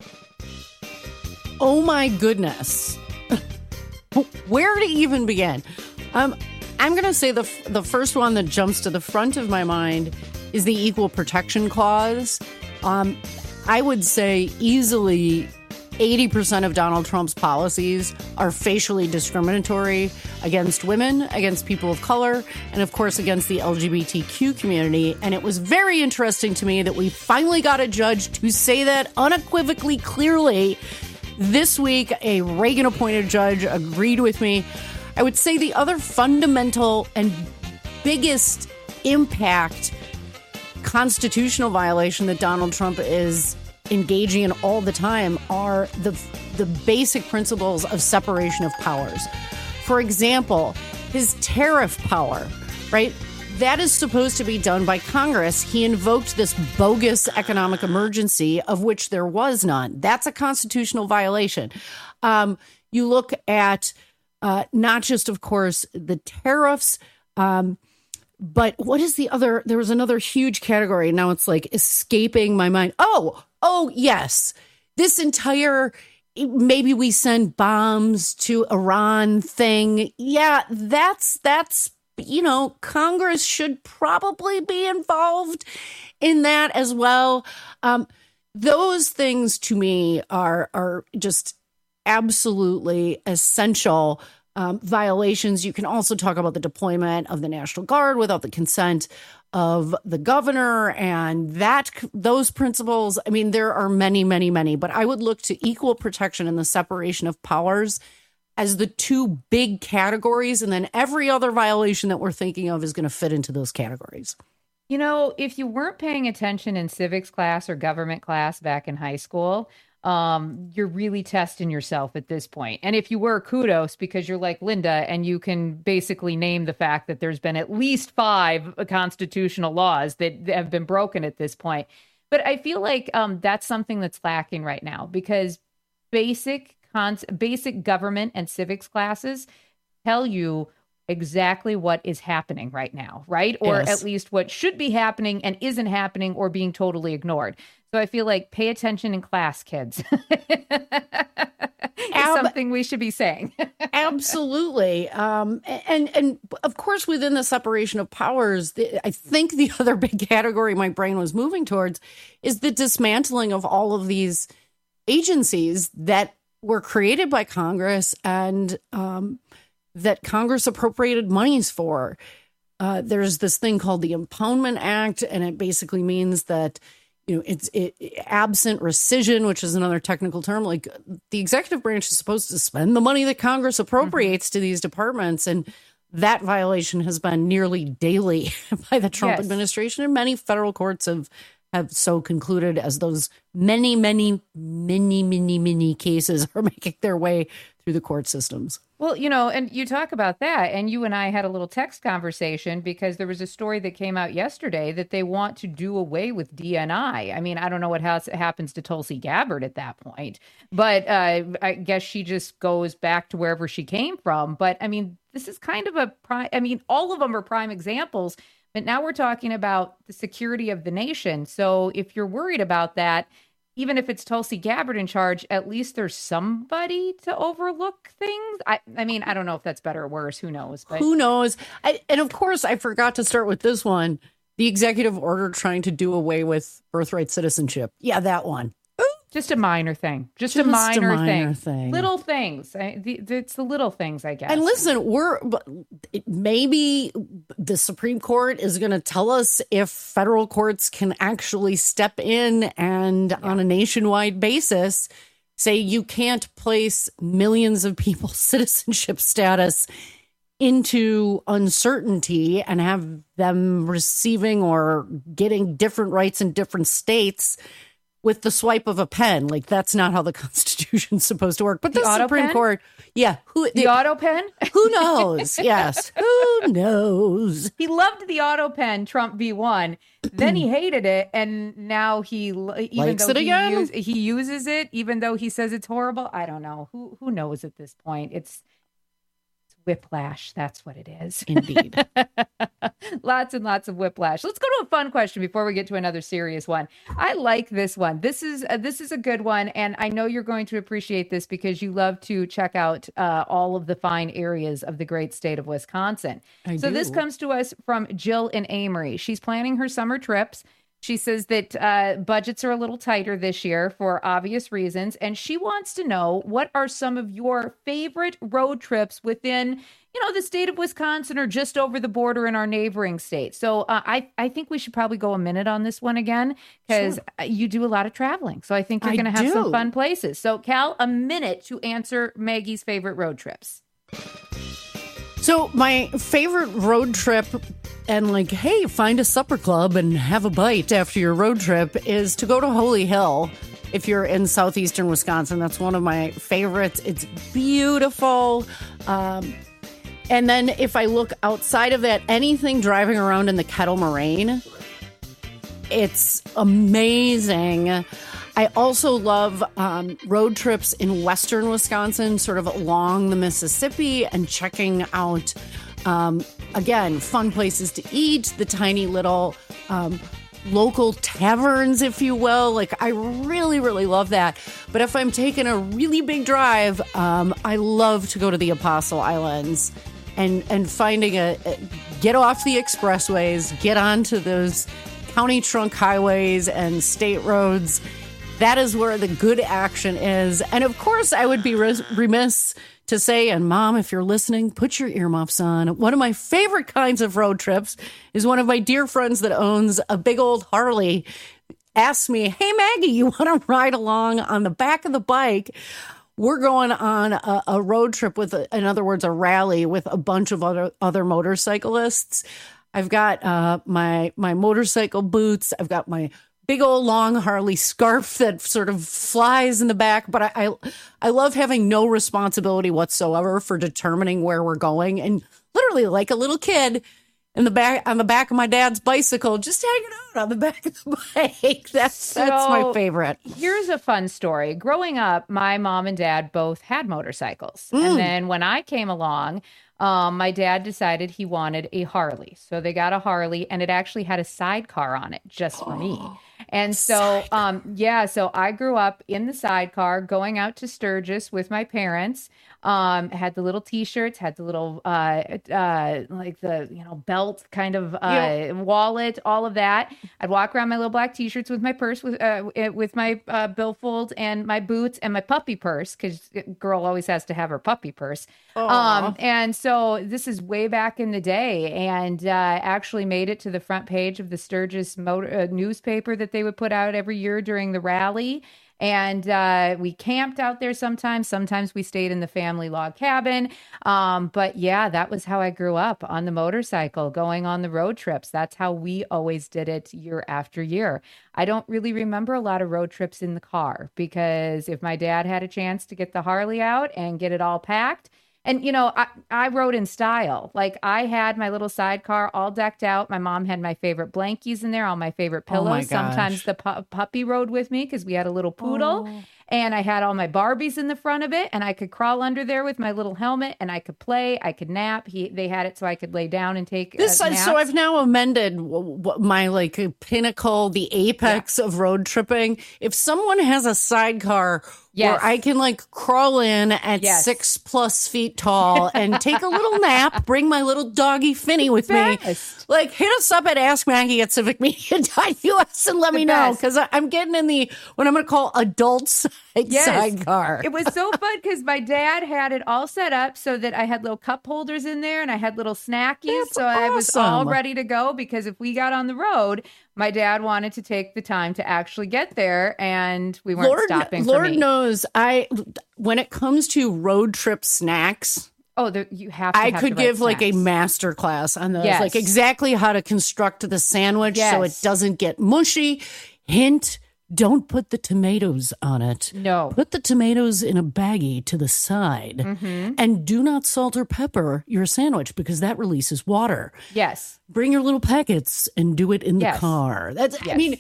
Oh, my goodness. Where to even begin? Um, I'm going to say the the first one that jumps to the front of my mind is the Equal Protection Clause. Um, I would say easily eighty percent of Donald Trump's policies are facially discriminatory against women, against people of color, and of course against the L G B T Q community. And it was very interesting to me that we finally got a judge to say that unequivocally clearly. This week, a Reagan-appointed judge agreed with me. I would say the other fundamental and biggest impact constitutional violation that Donald Trump is engaging in all the time are the the basic principles of separation of powers. For example, his tariff power, right? That is supposed to be done by Congress. He invoked this bogus economic emergency of which there was none. That's a constitutional violation. Um, you look at uh, not just, of course, the tariffs, um, but what is the other? There was another huge category. Now it's like escaping my mind. Oh, oh, yes. this entire maybe we send bombs to Iran thing. Yeah, that's that's you know, Congress should probably be involved in that as well. Um, those things to me are are just absolutely essential um, violations. You can also talk about the deployment of the National Guard without the consent of the governor and that those principles. I mean, there are many, many, many, but I would look to equal protection and the separation of powers as the two big categories. And then every other violation that we're thinking of is going to fit into those categories. You know, if you weren't paying attention in civics class or government class back in high school, um, you're really testing yourself at this point. And if you were, kudos, because you're like Linda and you can basically name the fact that there's been at least five constitutional laws that have been broken at this point. But I feel like um, that's something that's lacking right now, because basic con- basic government and civics classes tell you exactly what is happening right now, right? Or Yes. at least what should be happening and isn't happening or being totally ignored. So I feel like pay attention in class, kids. Is something we should be saying. Absolutely. Um, and, and of course, within the separation of powers, the, I think the other big category my brain was moving towards is the dismantling of all of these agencies that were created by Congress and um, that Congress appropriated monies for. Uh, there's this thing called the Impoundment Act, and it basically means that, you know, it's it, absent rescission, which is another technical term. Like, the executive branch is supposed to spend the money that Congress appropriates mm-hmm. to these departments, and that violation has been nearly daily by the Trump Yes. administration, and many federal courts have have so concluded as those many, many, many, many, many cases are making their way through the court systems. Well, you know, and you talk about that, and you and I had a little text conversation because there was a story that came out yesterday that they want to do away with D N I. I mean, I don't know what has, happens to Tulsi Gabbard at that point, but uh, I guess she just goes back to wherever she came from. But I mean, this is kind of a prime, I mean, all of them are prime examples, but now we're talking about the security of the nation. So if you're worried about that, even if it's Tulsi Gabbard in charge, at least there's somebody to overlook things. I, I mean, I don't know if that's better or worse. Who knows? But Who knows? I, and of course, I forgot to start with this one. The executive order trying to do away with birthright citizenship. Yeah, that one. Just a minor thing. Just, Just a, minor a minor thing. thing. Little things. I, the, the, it's the little things, I guess. And listen, we're it, maybe the Supreme Court is going to tell us if federal courts can actually step in and yeah. on a nationwide basis say you can't place millions of people's citizenship status into uncertainty and have them receiving or getting different rights in different states with the swipe of a pen. Like, that's not how the Constitution's supposed to work. But the, the Supreme pen? Court, yeah. Who, the, the auto pen? Who knows? Yes. Who knows? He loved the auto pen, Trump v one. Then he hated it. And now he, even Likes though it he, again? use, he uses it, even though he says it's horrible. I don't know. Who, who knows at this point? It's, whiplash. That's what it is. Indeed. Lots and lots of whiplash. Let's go to a fun question before we get to another serious one. I like this one. This is uh, this is a good one, and I know you're going to appreciate this because you love to check out uh, all of the fine areas of the great state of Wisconsin. I so do. This comes to us from Jill in Amory. She's planning her summer trips. She says that uh, budgets are a little tighter this year for obvious reasons, and she wants to know what are some of your favorite road trips within, you know, the state of Wisconsin or just over the border in our neighboring state. So uh, I, I think we should probably go a minute on this one again because Sure. you do a lot of traveling. So I think you're I going to have do. some fun places. So Cal, a minute to answer Maggie's favorite road trips. So my favorite road trip, and like, hey, find a supper club and have a bite after your road trip, is to go to Holy Hill. If you're in southeastern Wisconsin, that's one of my favorites. It's beautiful. Um, and then if I look outside of that, anything driving around in the Kettle Moraine, it's amazing. I also love um, road trips in western Wisconsin, sort of along the Mississippi, and checking out, um, again, fun places to eat, the tiny little um, local taverns, if you will. Like, I really, really love that. But if I'm taking a really big drive, um, I love to go to the Apostle Islands and, and finding a, a get off the expressways, get onto those county trunk highways and state roads. That is where the good action is. And of course, I would be res- remiss to say, and Mom, if you're listening, put your earmuffs on. One of my favorite kinds of road trips is one of my dear friends that owns a big old Harley asked me, hey, Maggie, you want to ride along on the back of the bike? We're going on a, a road trip with, a, in other words, a rally with a bunch of other, other motorcyclists. I've got uh, my my motorcycle boots. I've got my big old long Harley scarf that sort of flies in the back. But I, I, I love having no responsibility whatsoever for determining where we're going. And literally like a little kid in the back, on the back of my dad's bicycle, just hanging out on the back of the bike. That's, So, that's my favorite. Here's a fun story. Growing up, my mom and dad both had motorcycles. Mm. And then when I came along, um, my dad decided he wanted a Harley. So they got a Harley, and it actually had a sidecar on it just for me. And so, um, yeah, so I grew up in the sidecar going out to Sturgis with my parents. Um, had the little T-shirts, had the little, uh, uh, like the, you know, belt kind of, uh, Yeah. wallet, all of that. I'd walk around my little black T-shirts with my purse, with, uh, with my, uh, billfold and my boots and my puppy purse. Cause girl always has to have her puppy purse. Aw. Um, and so this is way back in the day, and, uh, actually made it to the front page of the Sturgis motor uh, newspaper that they would put out every year during the rally. And uh, we camped out there sometimes. Sometimes we stayed in the family log cabin. Um, but yeah, that was how I grew up, on the motorcycle, going on the road trips. That's how we always did it year after year. I don't really remember a lot of road trips in the car, because if my dad had a chance to get the Harley out and get it all packed, and, you know, I, I rode in style. Like, I had my little sidecar all decked out. My mom had my favorite blankies in there, all my favorite Oh, my pillows. Sometimes gosh. the pu- puppy rode with me because we had a little poodle. Oh. And I had all my Barbies in the front of it, and I could crawl under there with my little helmet, and I could play. I could nap. He, they had it so I could lay down and take This uh, so naps. I've now amended w- w- my like pinnacle, the apex of road tripping. If someone has a sidecar Yes. where I can like crawl in at Yes. six plus feet tall and take a little nap, bring my little doggy Finny with me, Best. like hit us up at Ask Maggie at civic media dot U S and let The me know, best. because I'm getting in the what I'm going to call adult side Yes. sidecar. It was so fun because my dad had it all set up so that I had little cup holders in there, and I had little snackies. That's so I was all awesome. ready to go, because if we got on the road, my dad wanted to take the time to actually get there, and we weren't Lord, stopping Lord for me. knows, I when it comes to road trip snacks, Oh, there, you have to I have could the right give like a snacks. master class on those, Yes. like exactly how to construct the sandwich so it Yes. doesn't get mushy. Hint: don't put the tomatoes on it. No. Put the tomatoes in a baggie to the side, Mhm. and do not salt or pepper your sandwich, because that releases water. Yes. Bring your little packets and do it in the Yes. car. That's. I Yes. mean,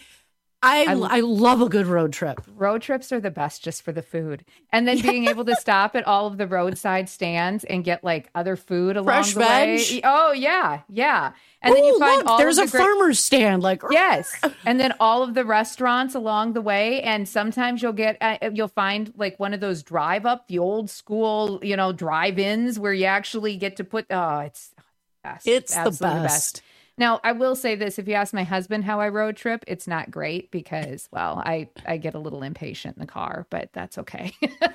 I I- I love a good road trip. Road trips are the best just for the food. And then being able to stop at all of the roadside stands and get like other food along Fresh the way. veg? Oh, yeah. Yeah. And then you Ooh, find look, all there's of a the great- farmer's stand. Like Yes. And then all of the restaurants along the way. And sometimes you'll get, uh, you'll find like one of those drive up, the old school, you know, drive ins where you actually get to put, oh, it's the best. It's the Absolutely best. Now, I will say this, if you ask my husband how I road trip, it's not great because, well, I, I get a little impatient in the car, but that's okay.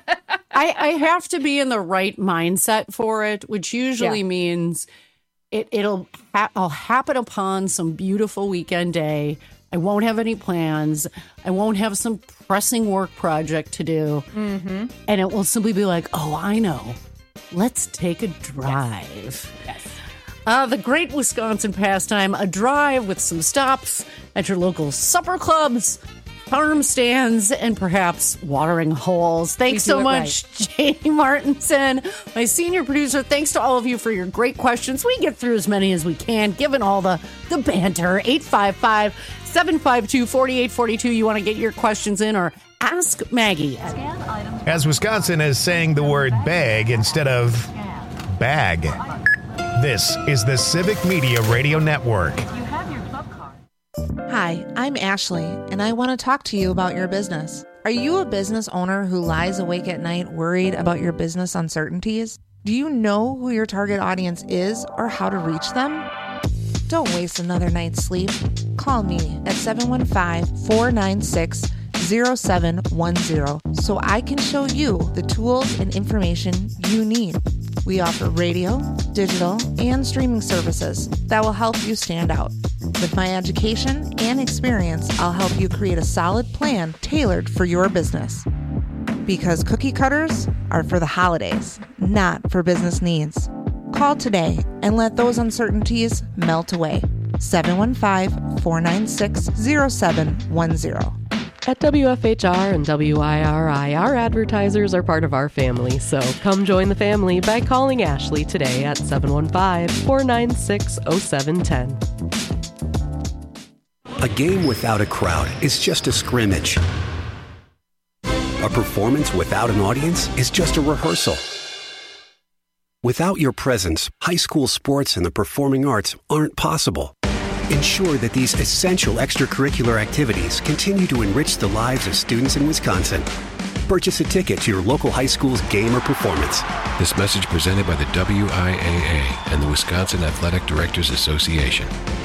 I, I have to be in the right mindset for it, which usually Yeah. means it, it'll ha- I'll happen upon some beautiful weekend day. I won't have any plans. I won't have some pressing work project to do. Mm-hmm. And it will simply be like, oh, I know. Let's take a drive. Yes. yes. Uh, the great Wisconsin pastime, a drive with some stops at your local supper clubs, farm stands, and perhaps watering holes. Thanks We do so it much, Janie Martinson, my senior producer. Thanks to all of you for your great questions. We get through as many as we can, given all the, the banter. eight five five, seven five two, four eight four two. You want to get your questions in, or ask Maggie. As Wisconsin is saying the word bag instead of bag. This is the Civic Media Radio Network. You have your club card. Hi, I'm Ashley, and I want to talk to you about your business. Are you a business owner who lies awake at night worried about your business uncertainties? Do you know who your target audience is or how to reach them? Don't waste another night's sleep. Call me at seven one five, four nine six, zero seven one zero so I can show you the tools and information you need. We offer radio, digital, and streaming services that will help you stand out. With my education and experience, I'll help you create a solid plan tailored for your business. Because cookie cutters are for the holidays, not for business needs. Call today and let those uncertainties melt away. seven one five, four nine six, zero seven one zero. At W F H R and W I R I, our advertisers are part of our family, so come join the family by calling Ashley today at seven one five, four nine six, zero seven one zero. A game without a crowd is just a scrimmage. A performance without an audience is just a rehearsal. Without your presence, high school sports and the performing arts aren't possible. Ensure that these essential extracurricular activities continue to enrich the lives of students in Wisconsin. Purchase a ticket to your local high school's game or performance. This message presented by the W I A A and the Wisconsin Athletic Directors Association.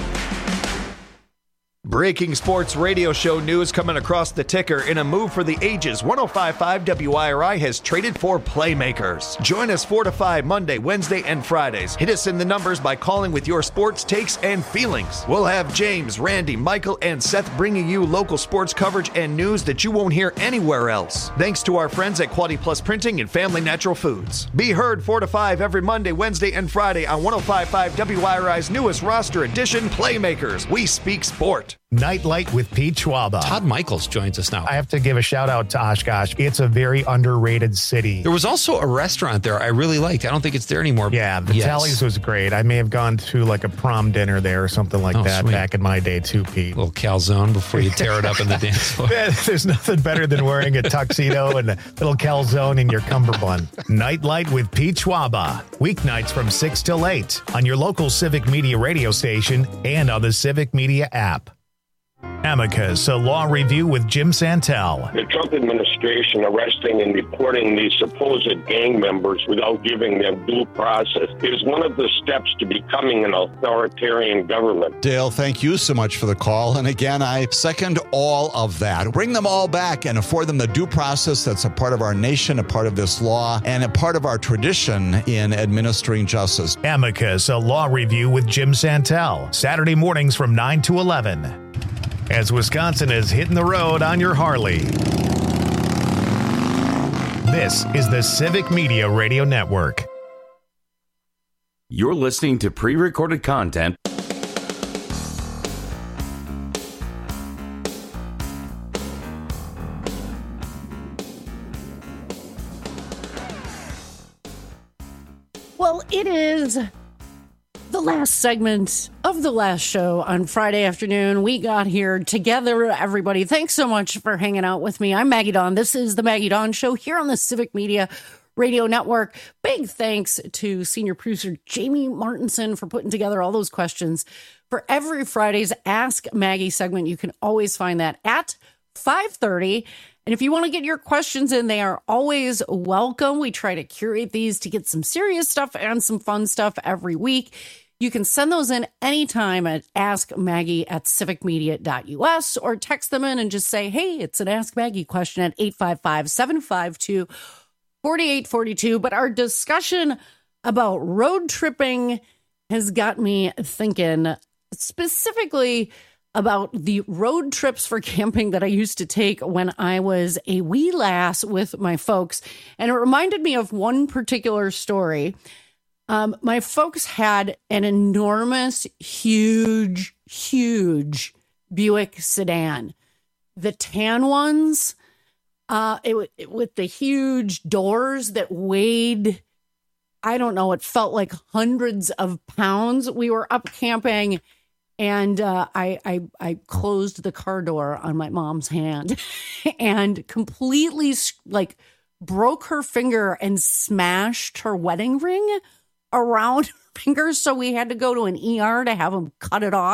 Breaking sports radio show news coming across the ticker. In a move for the ages, one oh five point five W I R I has traded for playmakers. Join us four to five Monday, Wednesday, and Fridays. Hit us in the numbers by calling with your sports takes and feelings. We'll have James, Randy, Michael, and Seth bringing you local sports coverage and news that you won't hear anywhere else. Thanks to our friends at Quality Plus Printing and Family Natural Foods. Be heard four to five every Monday, Wednesday, and Friday on one oh five point five W I R I's newest roster edition, Playmakers. We speak sport. Nightlight with Pete Schwaba. Todd Michaels joins us now. I have to give a shout out to Oshkosh. It's a very underrated city. There was also a restaurant there I really liked. I don't think it's there anymore. Yeah, Vitelli's yes. was great. I may have gone to like a prom dinner there or something like oh, that sweet. back in my day too, Pete. A little calzone before you tear it up in the dance floor. There's nothing better than wearing a tuxedo and a little calzone in your cummerbund. Nightlight with Pete Schwaba. Weeknights from six till eight on your local Civic Media radio station and on the Civic Media app. Amicus, a law review with Jim Santel. The Trump administration arresting and deporting these supposed gang members without giving them due process is one of the steps to becoming an authoritarian government. Dale, thank you so much for the call. And again, I second all of that. Bring them all back and afford them the due process that's a part of our nation, a part of this law, and a part of our tradition in administering justice. Amicus, a law review with Jim Santel. Saturday mornings from nine to eleven. As Wisconsin is hitting the road on your Harley. This is the Civic Media Radio Network. You're listening to pre-recorded content. Well, it is the last segment of the last show on Friday afternoon. We got here together, everybody. Thanks so much for hanging out with me. I'm Maggie Dawn. This is the Maggie Dawn Show here on the Civic Media Radio Network. Big thanks to senior producer Jamie Martinson for putting together all those questions for every Friday's Ask Maggie segment. You can always find that at five thirty. And if you want to get your questions in, they are always welcome. We try to curate these to get some serious stuff and some fun stuff every week. You can send those in anytime at ask maggie at civic media dot u s or text them in and just say, hey, it's an Ask Maggie question at eight five five, seven five two, four eight four two. But our discussion about road tripping has got me thinking specifically about the road trips for camping that I used to take when I was a wee lass with my folks. And it reminded me of one particular story. Um, my folks had an enormous, huge, huge Buick sedan. The tan ones, uh, it, it, with the huge doors that weighed, I don't know, it felt like hundreds of pounds. We were up camping, and uh, I, I I closed the car door on my mom's hand and completely like broke her finger and smashed her wedding ring around her fingers. So we had to go to an E R to have them cut it off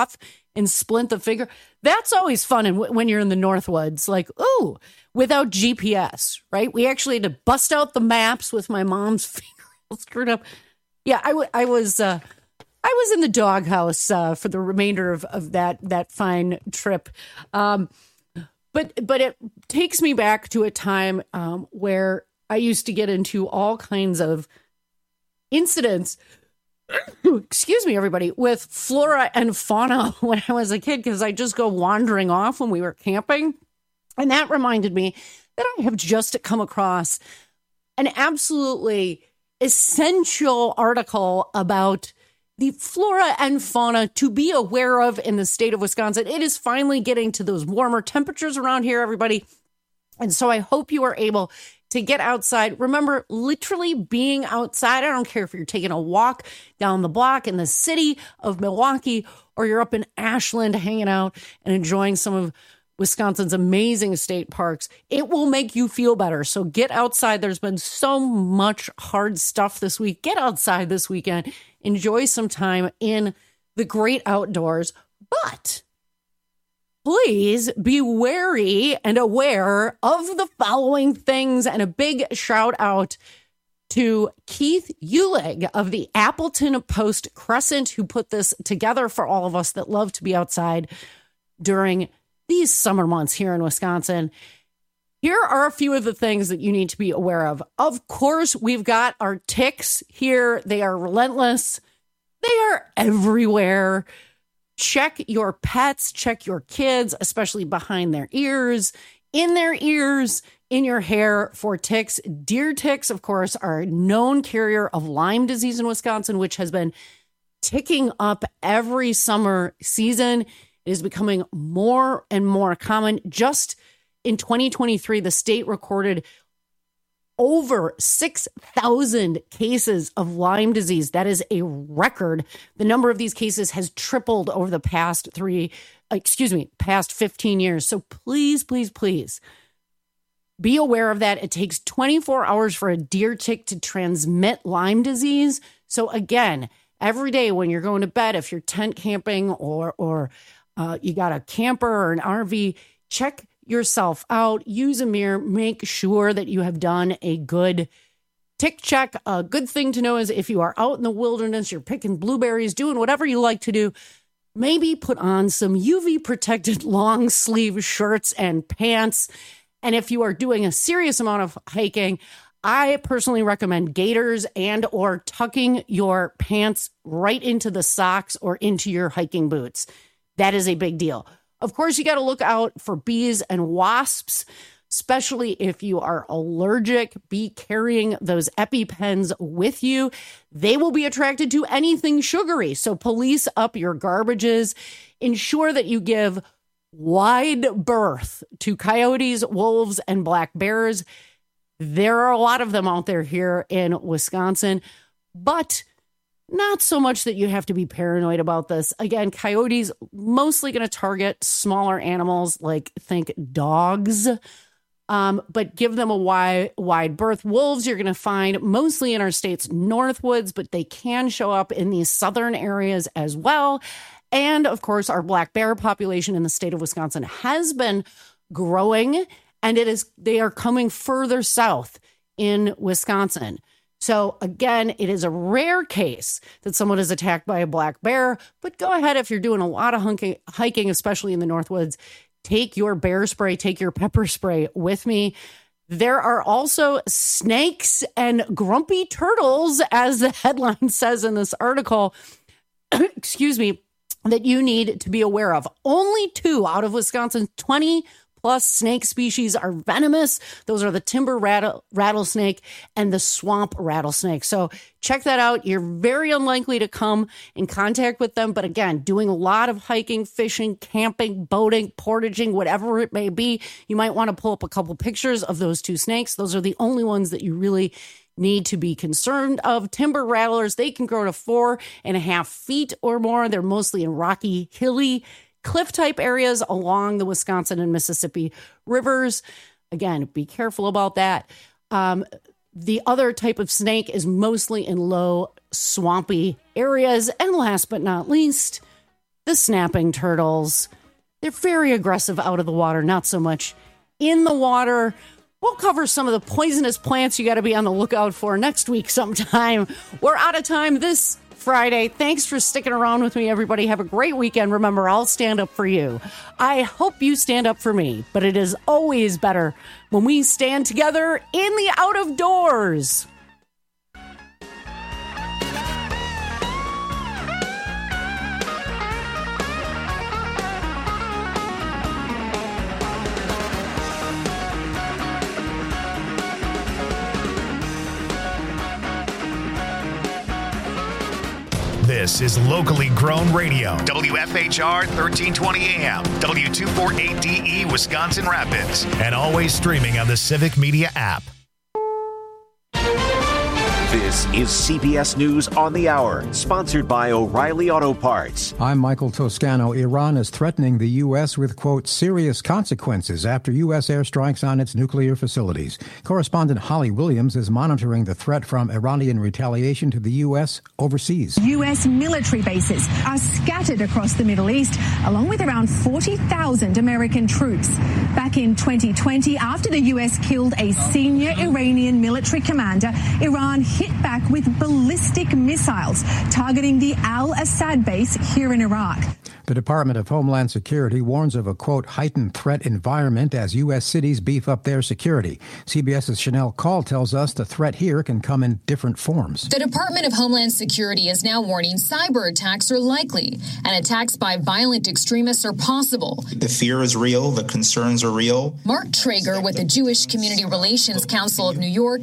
and splint the finger. That's always fun. And w- when you're in the Northwoods, like, ooh, without G P S, right? We actually had to bust out the maps with my mom's finger all screwed up. Yeah, I, w- I was uh, I was in the doghouse uh, for the remainder of, of that that fine trip. Um, but but it takes me back to a time um, where I used to get into all kinds of incidents. Excuse me, everybody, with flora and fauna when I was a kid, because I just go wandering off when we were camping. And that reminded me that I have just come across an absolutely essential article about the flora and fauna to be aware of in the state of Wisconsin. It is finally getting to those warmer temperatures around here, everybody. And so I hope you are able to get outside. Remember, literally being outside. I don't care if you're taking a walk down the block in the city of Milwaukee, or you're up in Ashland hanging out and enjoying some of Wisconsin's amazing state parks. It will make you feel better. So get outside. There's been so much hard stuff this week. Get outside this weekend. Enjoy some time in the great outdoors. But please be wary and aware of the following things. And a big shout out to Keith Ulig of the Appleton Post Crescent, who put this together for all of us that love to be outside during these summer months here in Wisconsin. Here are a few of the things that you need to be aware of. Of course, we've got our ticks here. They are relentless. They are everywhere. Check your pets, check your kids, especially behind their ears, in their ears, in your hair for ticks. Deer ticks, of course, are a known carrier of Lyme disease in Wisconsin, which has been ticking up every summer season. It is becoming more and more common. Just in twenty twenty-three, the state recorded over six thousand cases of Lyme disease. That is a record. The number of these cases has tripled over the past three, excuse me, past fifteen years. So please, please, please be aware of that. It takes twenty-four hours for a deer tick to transmit Lyme disease. So again, every day when you're going to bed, if you're tent camping or, or uh, you got a camper or an R V, check yourself out, use a mirror, make sure that you have done a good tick check. A good thing to know is if you are out in the wilderness, you're picking blueberries, doing whatever you like to do, maybe put on some U V protected long sleeve shirts and pants. And if you are doing a serious amount of hiking, I personally recommend gaiters and or tucking your pants right into the socks or into your hiking boots. That is a big deal. Of course, you got to look out for bees and wasps, especially if you are allergic. Be carrying those EpiPens with you. They will be attracted to anything sugary. So police up your garbages. Ensure that you give wide berth to coyotes, wolves, and black bears. There are a lot of them out there here in Wisconsin, but not so much that you have to be paranoid about this. Again, coyotes mostly going to target smaller animals, like think dogs, um, but give them a wide, wide berth. Wolves you're going to find mostly in our state's Northwoods, but they can show up in these southern areas as well. And of course, our black bear population in the state of Wisconsin has been growing, and it is they are coming further south in Wisconsin. So again, it is a rare case that someone is attacked by a black bear, but go ahead if you're doing a lot of hiking, especially in the Northwoods, take your bear spray, take your pepper spray with me. There are also snakes and grumpy turtles, as the headline says in this article, excuse me, that you need to be aware of. Only two out of Wisconsin's twenty plus snake species are venomous. Those are the timber rattle, rattlesnake and the swamp rattlesnake. So check that out. You're very unlikely to come in contact with them. But again, doing a lot of hiking, fishing, camping, boating, portaging, whatever it may be, you might want to pull up a couple pictures of those two snakes. Those are the only ones that you really need to be concerned of. Timber rattlers, they can grow to four and a half feet or more. They're mostly in rocky, hilly, cliff type areas along the Wisconsin and Mississippi rivers. Again, be careful about that. Um, the other type of snake is mostly in low, swampy areas. And last but not least, the snapping turtles. They're very aggressive out of the water, not so much in the water. We'll cover some of the poisonous plants you got to be on the lookout for next week sometime. We're out of time this Friday. Thanks for sticking around with me, everybody. Have a great weekend. Remember, I'll stand up for you. I hope you stand up for me, but it is always better when we stand together in the out of doors. This is locally grown radio. W F H R thirteen twenty A M, W two forty-eight D E, Wisconsin Rapids, and always streaming on the Civic Media app. This is C B S News on the Hour, sponsored by O'Reilly Auto Parts. I'm Michael Toscano. Iran is threatening the U S with, quote, serious consequences after U S airstrikes on its nuclear facilities. Correspondent Holly Williams is monitoring the threat from Iranian retaliation to the U S overseas. U S military bases are scattered across the Middle East, along with around forty thousand American troops. Back in twenty twenty, after the U S killed a senior Iranian military commander, Iran hit back with ballistic missiles targeting the Al-Assad base here in Iraq. The Department of Homeland Security warns of a, quote, heightened threat environment as U S cities beef up their security. CBS's Chanel Call tells us the threat here can come in different forms. The Department of Homeland Security is now warning cyber attacks are likely, and attacks by violent extremists are possible. The fear is real. The concerns are real. Mark Traeger with the Jewish Community Relations Council of New York